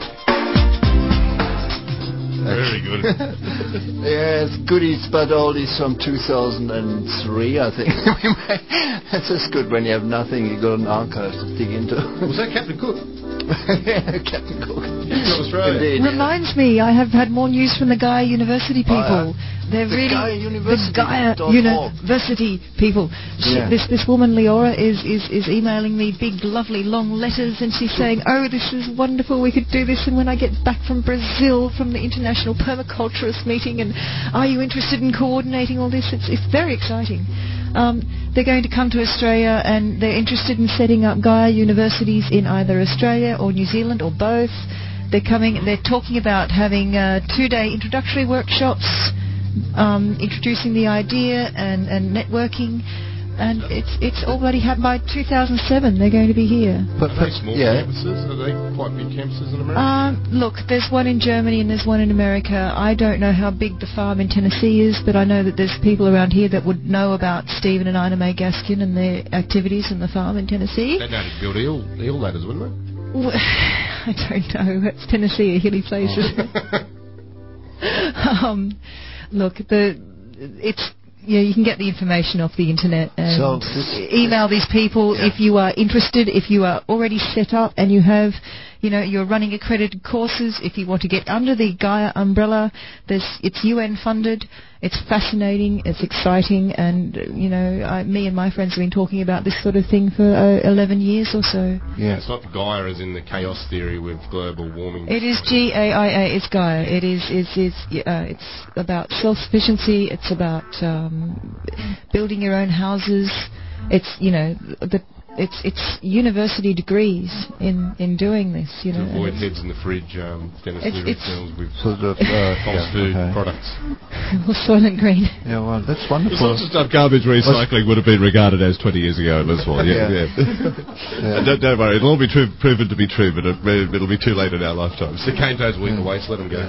Very good. Yes, goodies but oldies from 2003, I think. That's just good when you have nothing, you've got an archive to dig into. Was that Captain Cook? Yeah, Captain Cook. From Australia. Indeed. Reminds me, I have had more news from the Gaia University people. They're the really Gaia University. the Gaia University people. Yeah. This woman Leora is emailing me big, lovely, long letters, and she's saying, "Oh, this is wonderful. We could do this." And when I get back from Brazil from the International Permaculturist meeting, and are you interested in coordinating all this? It's very exciting. They're going to come to Australia, and they're interested in setting up Gaia universities in either Australia or New Zealand or both. They're talking about having 2-day introductory workshops, introducing the idea and networking, and it's already happened. By 2007 they're going to be here. But are they small campuses? Are they quite big campuses in America? Look, there's one in Germany and there's one in America. I don't know how big the farm in Tennessee is, but I know that there's people around here that would know about Stephen and Ina May Gaskin and their activities in the farm in Tennessee. They'd know to build eel ladders, wouldn't they? Well, I don't know. It's Tennessee, a hilly place, isn't it? Look, you can get the information off the internet and email these people if you are interested, if you are already set up and you have, you're running accredited courses. If you want to get under the Gaia umbrella, it's UN funded. It's fascinating. It's exciting, and me and my friends have been talking about this sort of thing for 11 years or so. Yeah, it's not Gaia as in the chaos theory with global warming. It is GAIA. It's Gaia. It's about self-sufficiency. It's about building your own houses. It's university degrees in doing this. To avoid heads in the fridge, Dennis Leary films with sort of false food products. Or Soylent Green. Yeah, well, that's wonderful. The sorts of stuff garbage recycling would have been regarded as 20 years ago in Lismore. Yeah. Don't worry, it'll all be proven to be true, but it'll be too late in our lifetimes. The cane toads will eat the waste, let them go.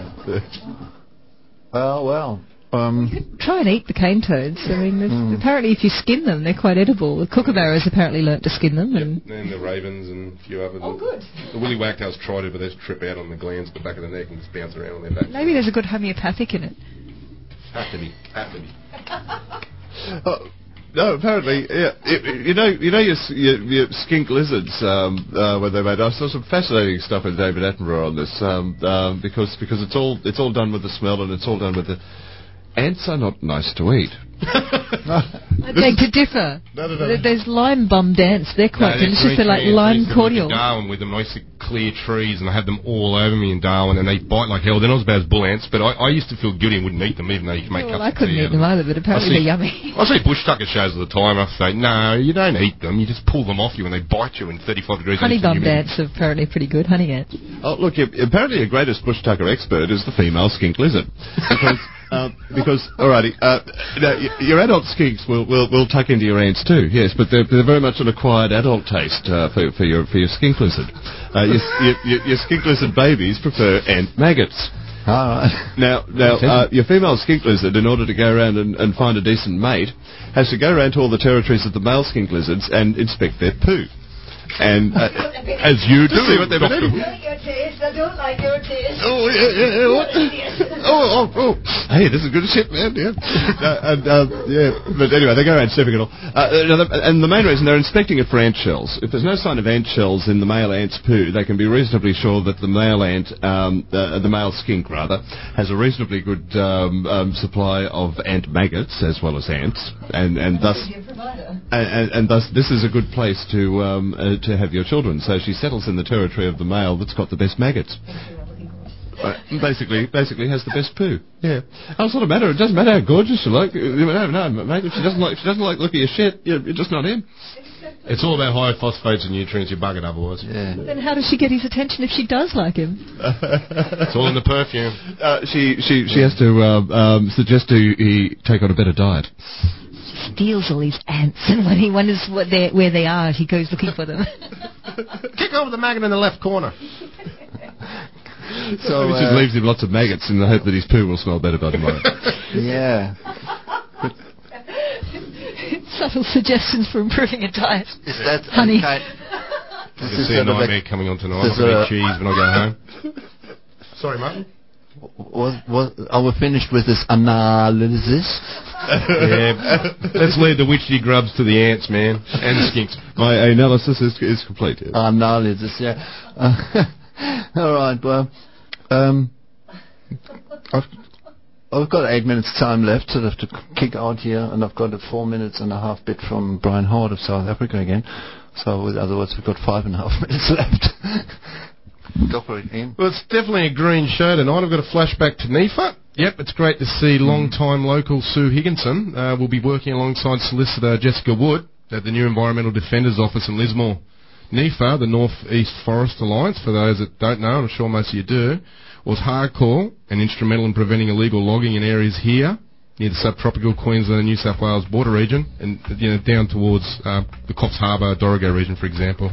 Well. Try and eat the cane toads. I mean, apparently if you skin them, they're quite edible. The kookaburras apparently learnt to skin them. And the ravens and a few others. Oh, good. The woolly wagtails tried it, but they just trip out on the glands at the back of the neck and just bounce around on their back. Maybe there's a good homeopathic in it. Have to be. No, apparently, yeah. You know your skink lizards when they made. I saw some fascinating stuff in David Attenborough on this because it's all done with the smell and it's all done with the. Ants are not nice to eat. I beg to differ. No. There's lime bummed ants. They're quite delicious. They're like lime cordial. In Darwin with them nice clear trees, and I had them all over me in Darwin, and they bite like hell. They're not as bad as bull ants, but I used to feel guilty and wouldn't eat them, even though you can make cups of tea. I couldn't eat them either, but apparently they're yummy. I see bush tucker shows all the time. I say, no, you don't eat them. You just pull them off you, and they bite you in 35 degrees. Honey bummed ants are apparently pretty good. Honey ants. Oh, look, apparently your greatest bush tucker expert is the female skink lizard. Because alrighty, now, your adult skinks will tuck into your ants too, yes, but they're very much an acquired adult taste for your skink lizard. Your skink lizard babies prefer ant maggots. Now, your female skink lizard, in order to go around and find a decent mate, has to go around to all the territories of the male skink lizards and inspect their poo. And as you do, see what they've been eating. I don't like your taste. Oh yeah. What? Oh. Hey, this is good shit, man. Yeah. But anyway, they go around sniffing it all. And the main reason they're inspecting it for ant shells. If there's no sign of ant shells in the male ant's poo, they can be reasonably sure that the male ant, the male skink rather, has a reasonably good supply of ant maggots as well as ants, and thus this is a good place to have your children. So she settles in the territory of the male that's got the best maggots. Basically has the best poo. Yeah. It doesn't matter. It doesn't matter how gorgeous you look. No, mate. If she doesn't like look at your shit, you're just not in. It's all about high phosphates and nutrients. You bug it otherwise. Yeah. Then how does she get his attention if she does like him? It's all in the perfume. She has to suggest he take on a better diet. Steals all these ants, and when he wonders where they are, he goes looking for them. Kick over the maggot in the left corner. So he just leaves him lots of maggots in the hope that his poo will smell better by tomorrow. Yeah. Subtle suggestions for improving a diet. Is that honey? You can see a nightmare coming on tonight. I'm going to eat cheese when I go home. Sorry, Martin. Are we finished with this analysis? Yeah. Let's leave the witchy grubs to the ants, man, and the skinks. My analysis is complete. Yes. Analysis, yeah. All right. Well, I've got 8 minutes time left, so I have to kick out here, and I've got a 4 minutes and a half bit from Brian Howard of South Africa again. So, in other words, we've got 5.5 minutes left. Well, it's definitely a green show tonight. I've got a flashback to NEFA. Yep, it's great to see long-time local Sue Higginson. Will be working alongside solicitor Jessica Wood at the new Environmental Defenders Office in Lismore. NEFA, the North East Forest Alliance, for those that don't know, I'm sure most of you do, was hardcore and instrumental in preventing illegal logging in areas here near the subtropical Queensland and New South Wales border region, and down towards the Coffs Harbour, Dorrigo region, for example.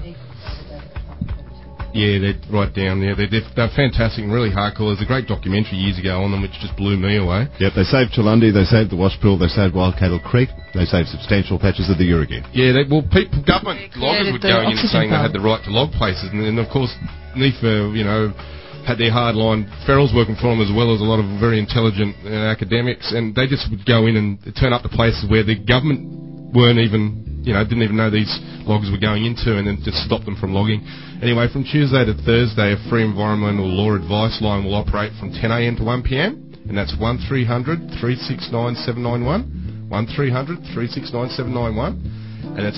Yeah, they're right down there. They're fantastic and really hardcore. There's a great documentary years ago on them which just blew me away. Yep, they saved Chulundi, they saved the Washpool, they saved Wild Cattle Creek, they saved substantial patches of the Yurigi. Yeah, government loggers were going in and saying they had the right to log places, and of course NEFA, had their hard line. Ferrell's working for them as well as a lot of very intelligent academics, and they just would go in and turn up to places where the government weren't even, didn't even know these loggers were going into, and then just stop them from logging. Anyway, from Tuesday to Thursday, a free environmental law advice line will operate from 10 a.m. to 1 p.m, and that's 1300 369 791, 1300 369 791, and that's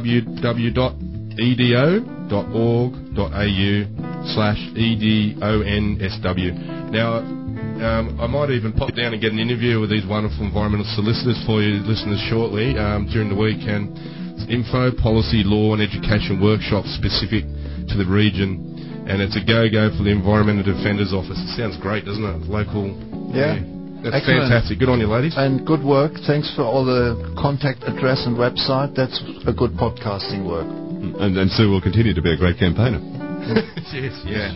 www.edo.org.au/EDONSW. Now, I might even pop down and get an interview with these wonderful environmental solicitors for you listeners shortly during the week, and info, policy, law and education workshops specific to the region, and it's a go-go for the Environmental Defenders Office. It sounds great, doesn't it? Local. Yeah. That's excellent. Fantastic. Good on you, ladies. And good work. Thanks for all the contact address and website. That's a good podcasting work. And Sue will continue to be a great campaigner. Yes.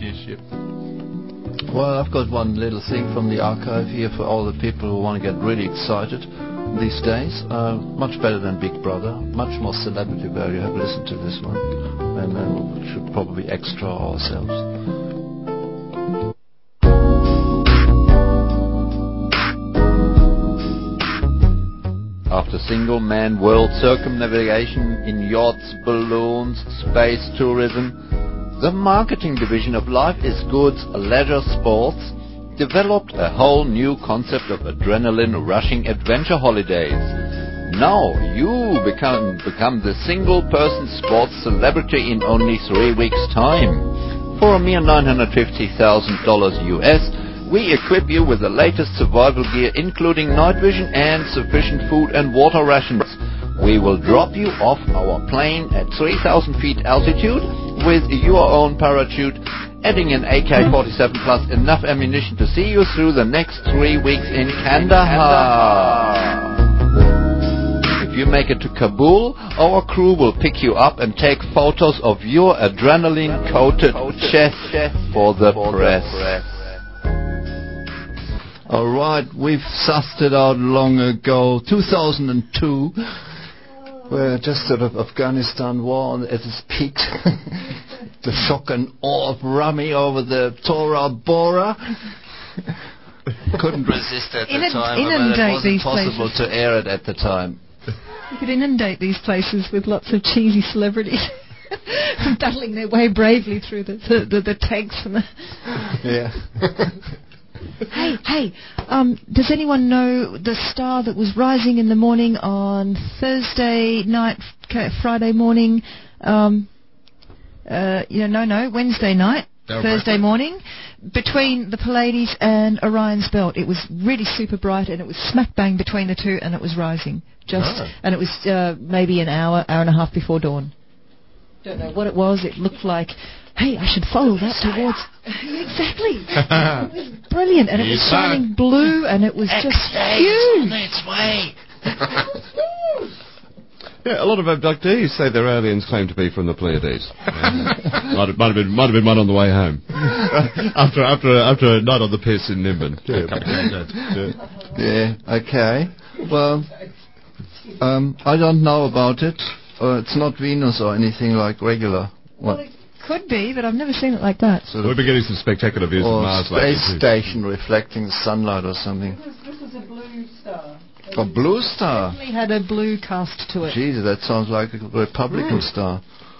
Well, I've got one little thing from the archive here for all the people who want to get really excited these days. Much better than Big Brother. Much more celebrity value. Have listened to this one. And then we should probably extra ourselves. After after single-man world circumnavigation in yachts, balloons, space tourism, the marketing division of Life is Good's Leisure Sports developed a whole new concept of adrenaline-rushing adventure holidays. Now you become the single-person sports celebrity in only 3 weeks' time. For a mere $950,000 US, we equip you with the latest survival gear, including night vision and sufficient food and water rations. We will drop you off our plane at 3,000 feet altitude with your own parachute, adding an AK-47 plus enough ammunition to see you through the next 3 weeks in Kandahar. If you make it to Kabul, our crew will pick you up and take photos of your adrenaline-coated chest for the press. Alright, we've sussed it out long ago, 2002, where just sort of Afghanistan war at its peak. The shock and awe of Rami over the Tora Bora. Couldn't resist at the time, but it wasn't possible to air it at the time. You could inundate these places with lots of cheesy celebrities battling their way bravely through the tanks and the... Yeah. Hey, does anyone know the star that was rising in the morning on Thursday night, Friday morning, Wednesday night, Thursday morning, between the Pleiades and Orion's belt? It was really super bright, and it was smack bang between the two, and it was rising. And it was maybe an hour and a half before dawn. Don't know what it was. It looked like, hey, I should follow that towards... Exactly. It was brilliant, and it was shining blue, and it was just huge. On its way. Yeah, a lot of abductees say their aliens claim to be from the Pleiades. might have been one on the way home after a night on the piss in Nimbin. Yeah. Okay. Well, I don't know about it. It's not Venus or anything like regular. Well, it could be, but I've never seen it like that. We've been getting some spectacular views of Mars lately. Space station reflecting the sunlight or something. This was a blue star. A blue star? It definitely had a blue cast to it. Jesus, that sounds like a Republican star.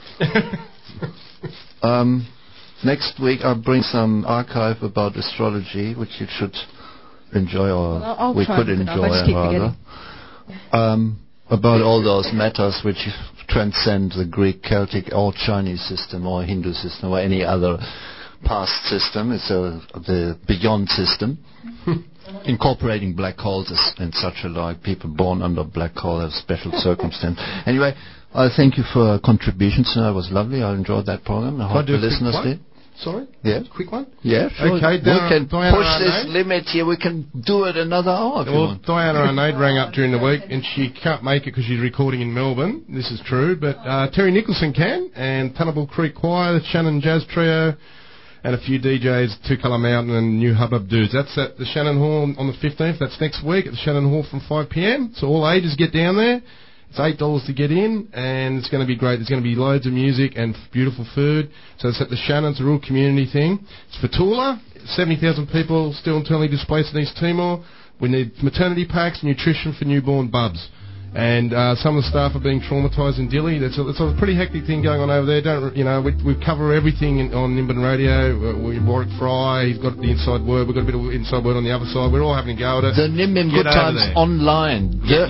Next week I'll bring some archive about astrology, which you should enjoy, or we could enjoy rather. About all those matters which transcend the Greek, Celtic, or Chinese system, or Hindu system, or any other past system. It's the beyond system. Incorporating black holes and such alike. People born under black hole have special circumstance. Anyway, I thank you for contributions. It was lovely. I enjoyed that program. I hope the listeners did. Sorry? Yeah. Quick one? Yeah, sure. Okay, we can push this limit here. We can do it another hour if you want. Diana Arnaud rang up during the week, and she can't make it because she's recording in Melbourne. This is true, but Terry Nicholson can, and Tunnable Creek Choir, the Shannon Jazz Trio, and a few DJs, Two Colour Mountain and New Hubbub Dudes. That's at the Shannon Hall on the 15th. That's next week at the Shannon Hall from 5 p.m. So all ages get down there. It's $8 to get in, and it's going to be great. There's going to be loads of music and beautiful food. So it's at the Shannon. It's a real community thing. It's for Toola. 70,000 people still internally displaced in East Timor. We need maternity packs, nutrition for newborn bubs. And some of the staff are being traumatised in Dili. It's a pretty hectic thing going on over there. We cover everything on Nimbin Radio. Warwick Fry, he's got the inside word. We've got a bit of inside word on the other side. We're all having a go at it. The Nimbin Good Times online. The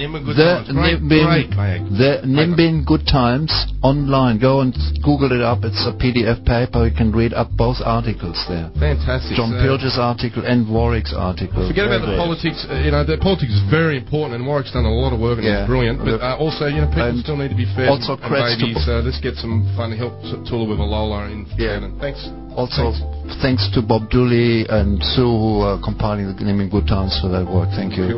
Nimbin Good Times online. Go and Google it up. It's a PDF paper. You can read up both articles there. Fantastic. John Pilger's article and Warwick's article. Forget about the politics. The politics is very important, and Warwick's done a lot of work. Brilliant, but also, people still need to be fed and babies, so let's get some fun help Toola with a Lola in Shannon. Thanks. Also, thanks to Bob Dooley and Sue who are compiling the Nimbin Good Times for that work. Thank you.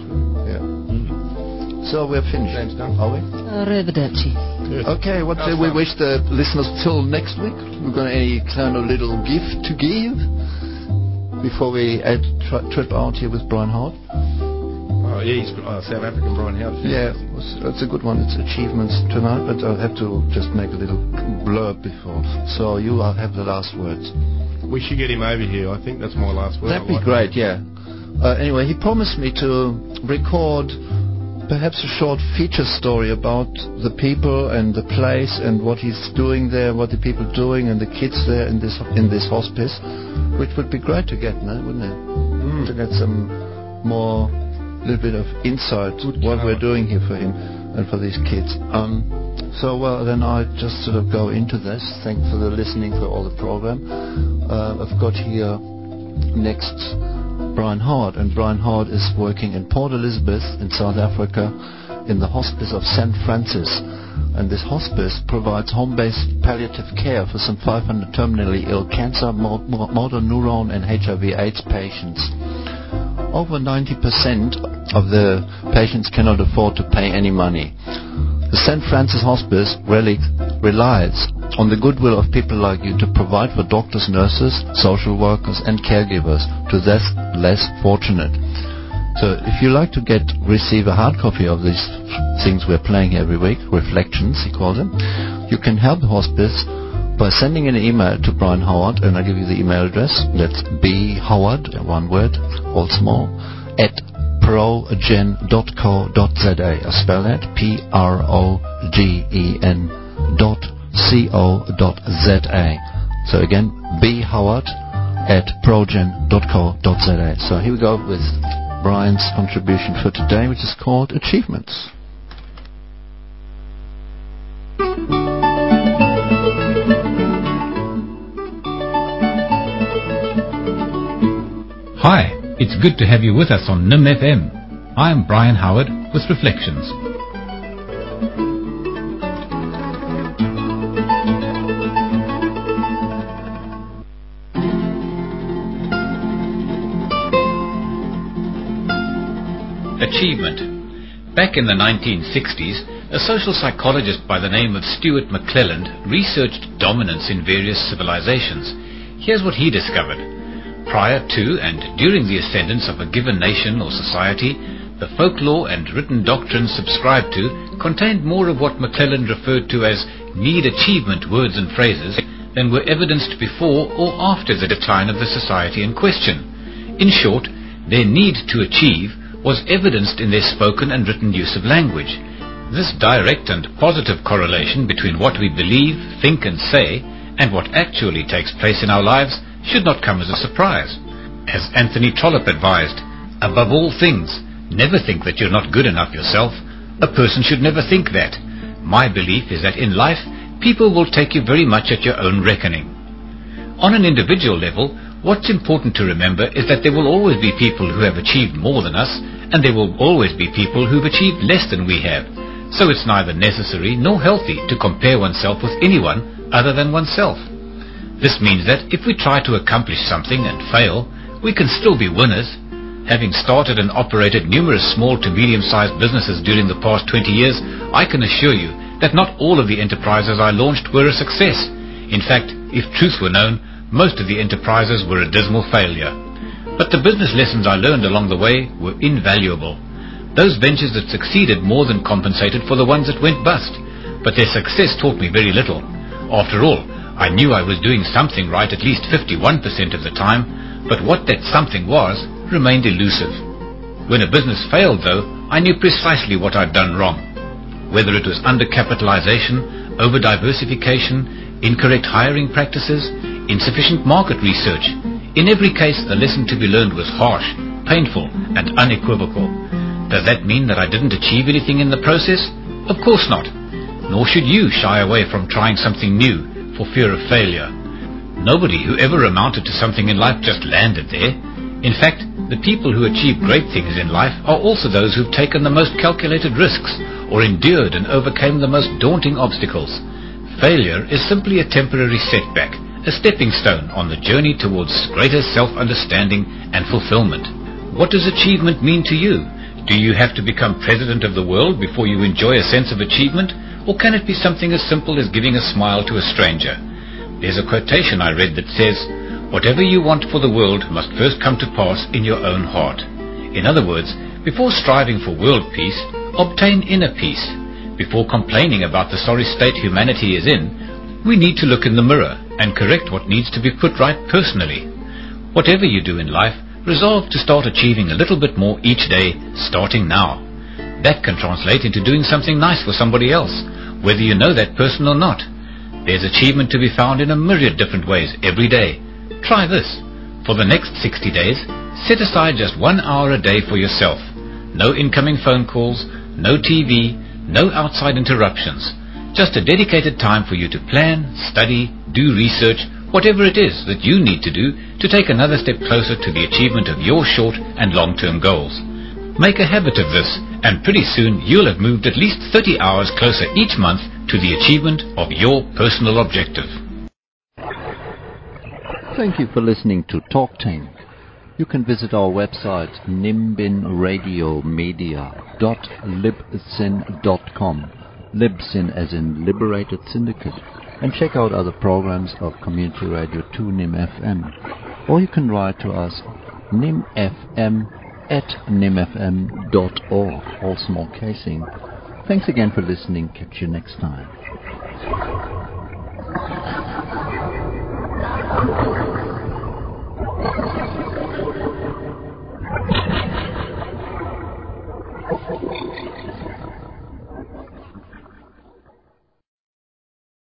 So we're finished. James done. Are we? Arrivederci. Okay, what do we wish the listeners till next week? We're going to any kind of little gift to give before we trip out here with Brian Hart. Oh, yeah, he's South African Brian Howard. Yeah, that's a good one. It's achievements tonight, but I'll have to just make a little blurb before. So you have the last words. We should get him over here. I think that's my last word. That'd be great, yeah. Anyway, he promised me to record perhaps a short feature story about the people and the place and what he's doing there, what the people doing and the kids there in this hospice, which would be great to get, no? Wouldn't it? To get some more, little bit of insight what we're doing here for him and for these kids. Then I just sort of go into this. Thanks for the listening for all the program. I've got here next Brian Howard, and Brian Howard is working in Port Elizabeth in South Africa in the hospice of St. Francis, and this hospice provides home-based palliative care for some 500 terminally ill cancer, motor neuron and HIV/AIDS patients. Over 90% of the patients cannot afford to pay any money. The St. Francis Hospice really relies on the goodwill of people like you to provide for doctors, nurses, social workers and caregivers to those less fortunate. So if you like to receive a hard copy of these things we're playing every week, reflections he calls them, you can help the hospice by sending an email to Brian Howard, and I'll give you the email address. That's bhoward, one word, all small, at progen.co.za. I spell that progen.co.za. So again, bhoward at progen.co.za. So here we go with Brian's contribution for today, which is called Achievements. Hi, it's good to have you with us on NIM FM. I'm Brian Howard with Reflections. Achievement. Back in the 1960s, a social psychologist by the name of Stuart McClelland researched dominance in various civilizations. Here's what he discovered. Prior to and during the ascendance of a given nation or society, the folklore and written doctrines subscribed to contained more of what McClelland referred to as need achievement words and phrases than were evidenced before or after the decline of the society in question. In short, their need to achieve was evidenced in their spoken and written use of language. This direct and positive correlation between what we believe, think and say and what actually takes place in our lives should not come as a surprise. As Anthony Trollope advised, above all things, never think that you're not good enough yourself. A person should never think that. My belief is that in life, people will take you very much at your own reckoning. On an individual level, what's important to remember is that there will always be people who have achieved more than us, and there will always be people who've achieved less than we have. So it's neither necessary nor healthy to compare oneself with anyone other than oneself. This means that if we try to accomplish something and fail, we can still be winners. Having started and operated numerous small to medium-sized businesses during the past 20 years, I can assure you that not all of the enterprises I launched were a success. In fact, if truth were known, most of the enterprises were a dismal failure. But the business lessons I learned along the way were invaluable. Those ventures that succeeded more than compensated for the ones that went bust, but their success taught me very little. After all, I knew I was doing something right at least 51% of the time, but what that something was remained elusive. When a business failed, though, I knew precisely what I'd done wrong. Whether it was undercapitalization, over-diversification, incorrect hiring practices, insufficient market research, in every case the lesson to be learned was harsh, painful, and unequivocal. Does that mean that I didn't achieve anything in the process? Of course not. Nor should you shy away from trying something new for fear of failure. Nobody who ever amounted to something in life just landed there. In fact, the people who achieve great things in life are also those who've taken the most calculated risks or endured and overcame the most daunting obstacles. Failure is simply a temporary setback, a stepping stone on the journey towards greater self-understanding and fulfillment. What does achievement mean to you? Do you have to become president of the world before you enjoy a sense of achievement? Or can it be something as simple as giving a smile to a stranger? There's a quotation I read that says, "Whatever you want for the world must first come to pass in your own heart." In other words, before striving for world peace, obtain inner peace. Before complaining about the sorry state humanity is in, we need to look in the mirror and correct what needs to be put right personally. Whatever you do in life, resolve to start achieving a little bit more each day, starting now. That can translate into doing something nice for somebody else, whether you know that person or not. There's achievement to be found in a myriad different ways every day. Try this. For the next 60 days, set aside just 1 hour a day for yourself. No incoming phone calls, no TV, no outside interruptions. Just a dedicated time for you to plan, study, do research, whatever it is that you need to do to take another step closer to the achievement of your short and long-term goals. Make a habit of this, and pretty soon you'll have moved at least 30 hours closer each month to the achievement of your personal objective. Thank you for listening to Talk Tank. You can visit our website nimbinradiomedia.libsyn.com, Libsyn as in Liberated Syndicate, and check out other programs of Community Radio 2 NIM FM. Or you can write to us nimfm@nimfm.org, all small casing. Thanks again for listening. Catch you next time.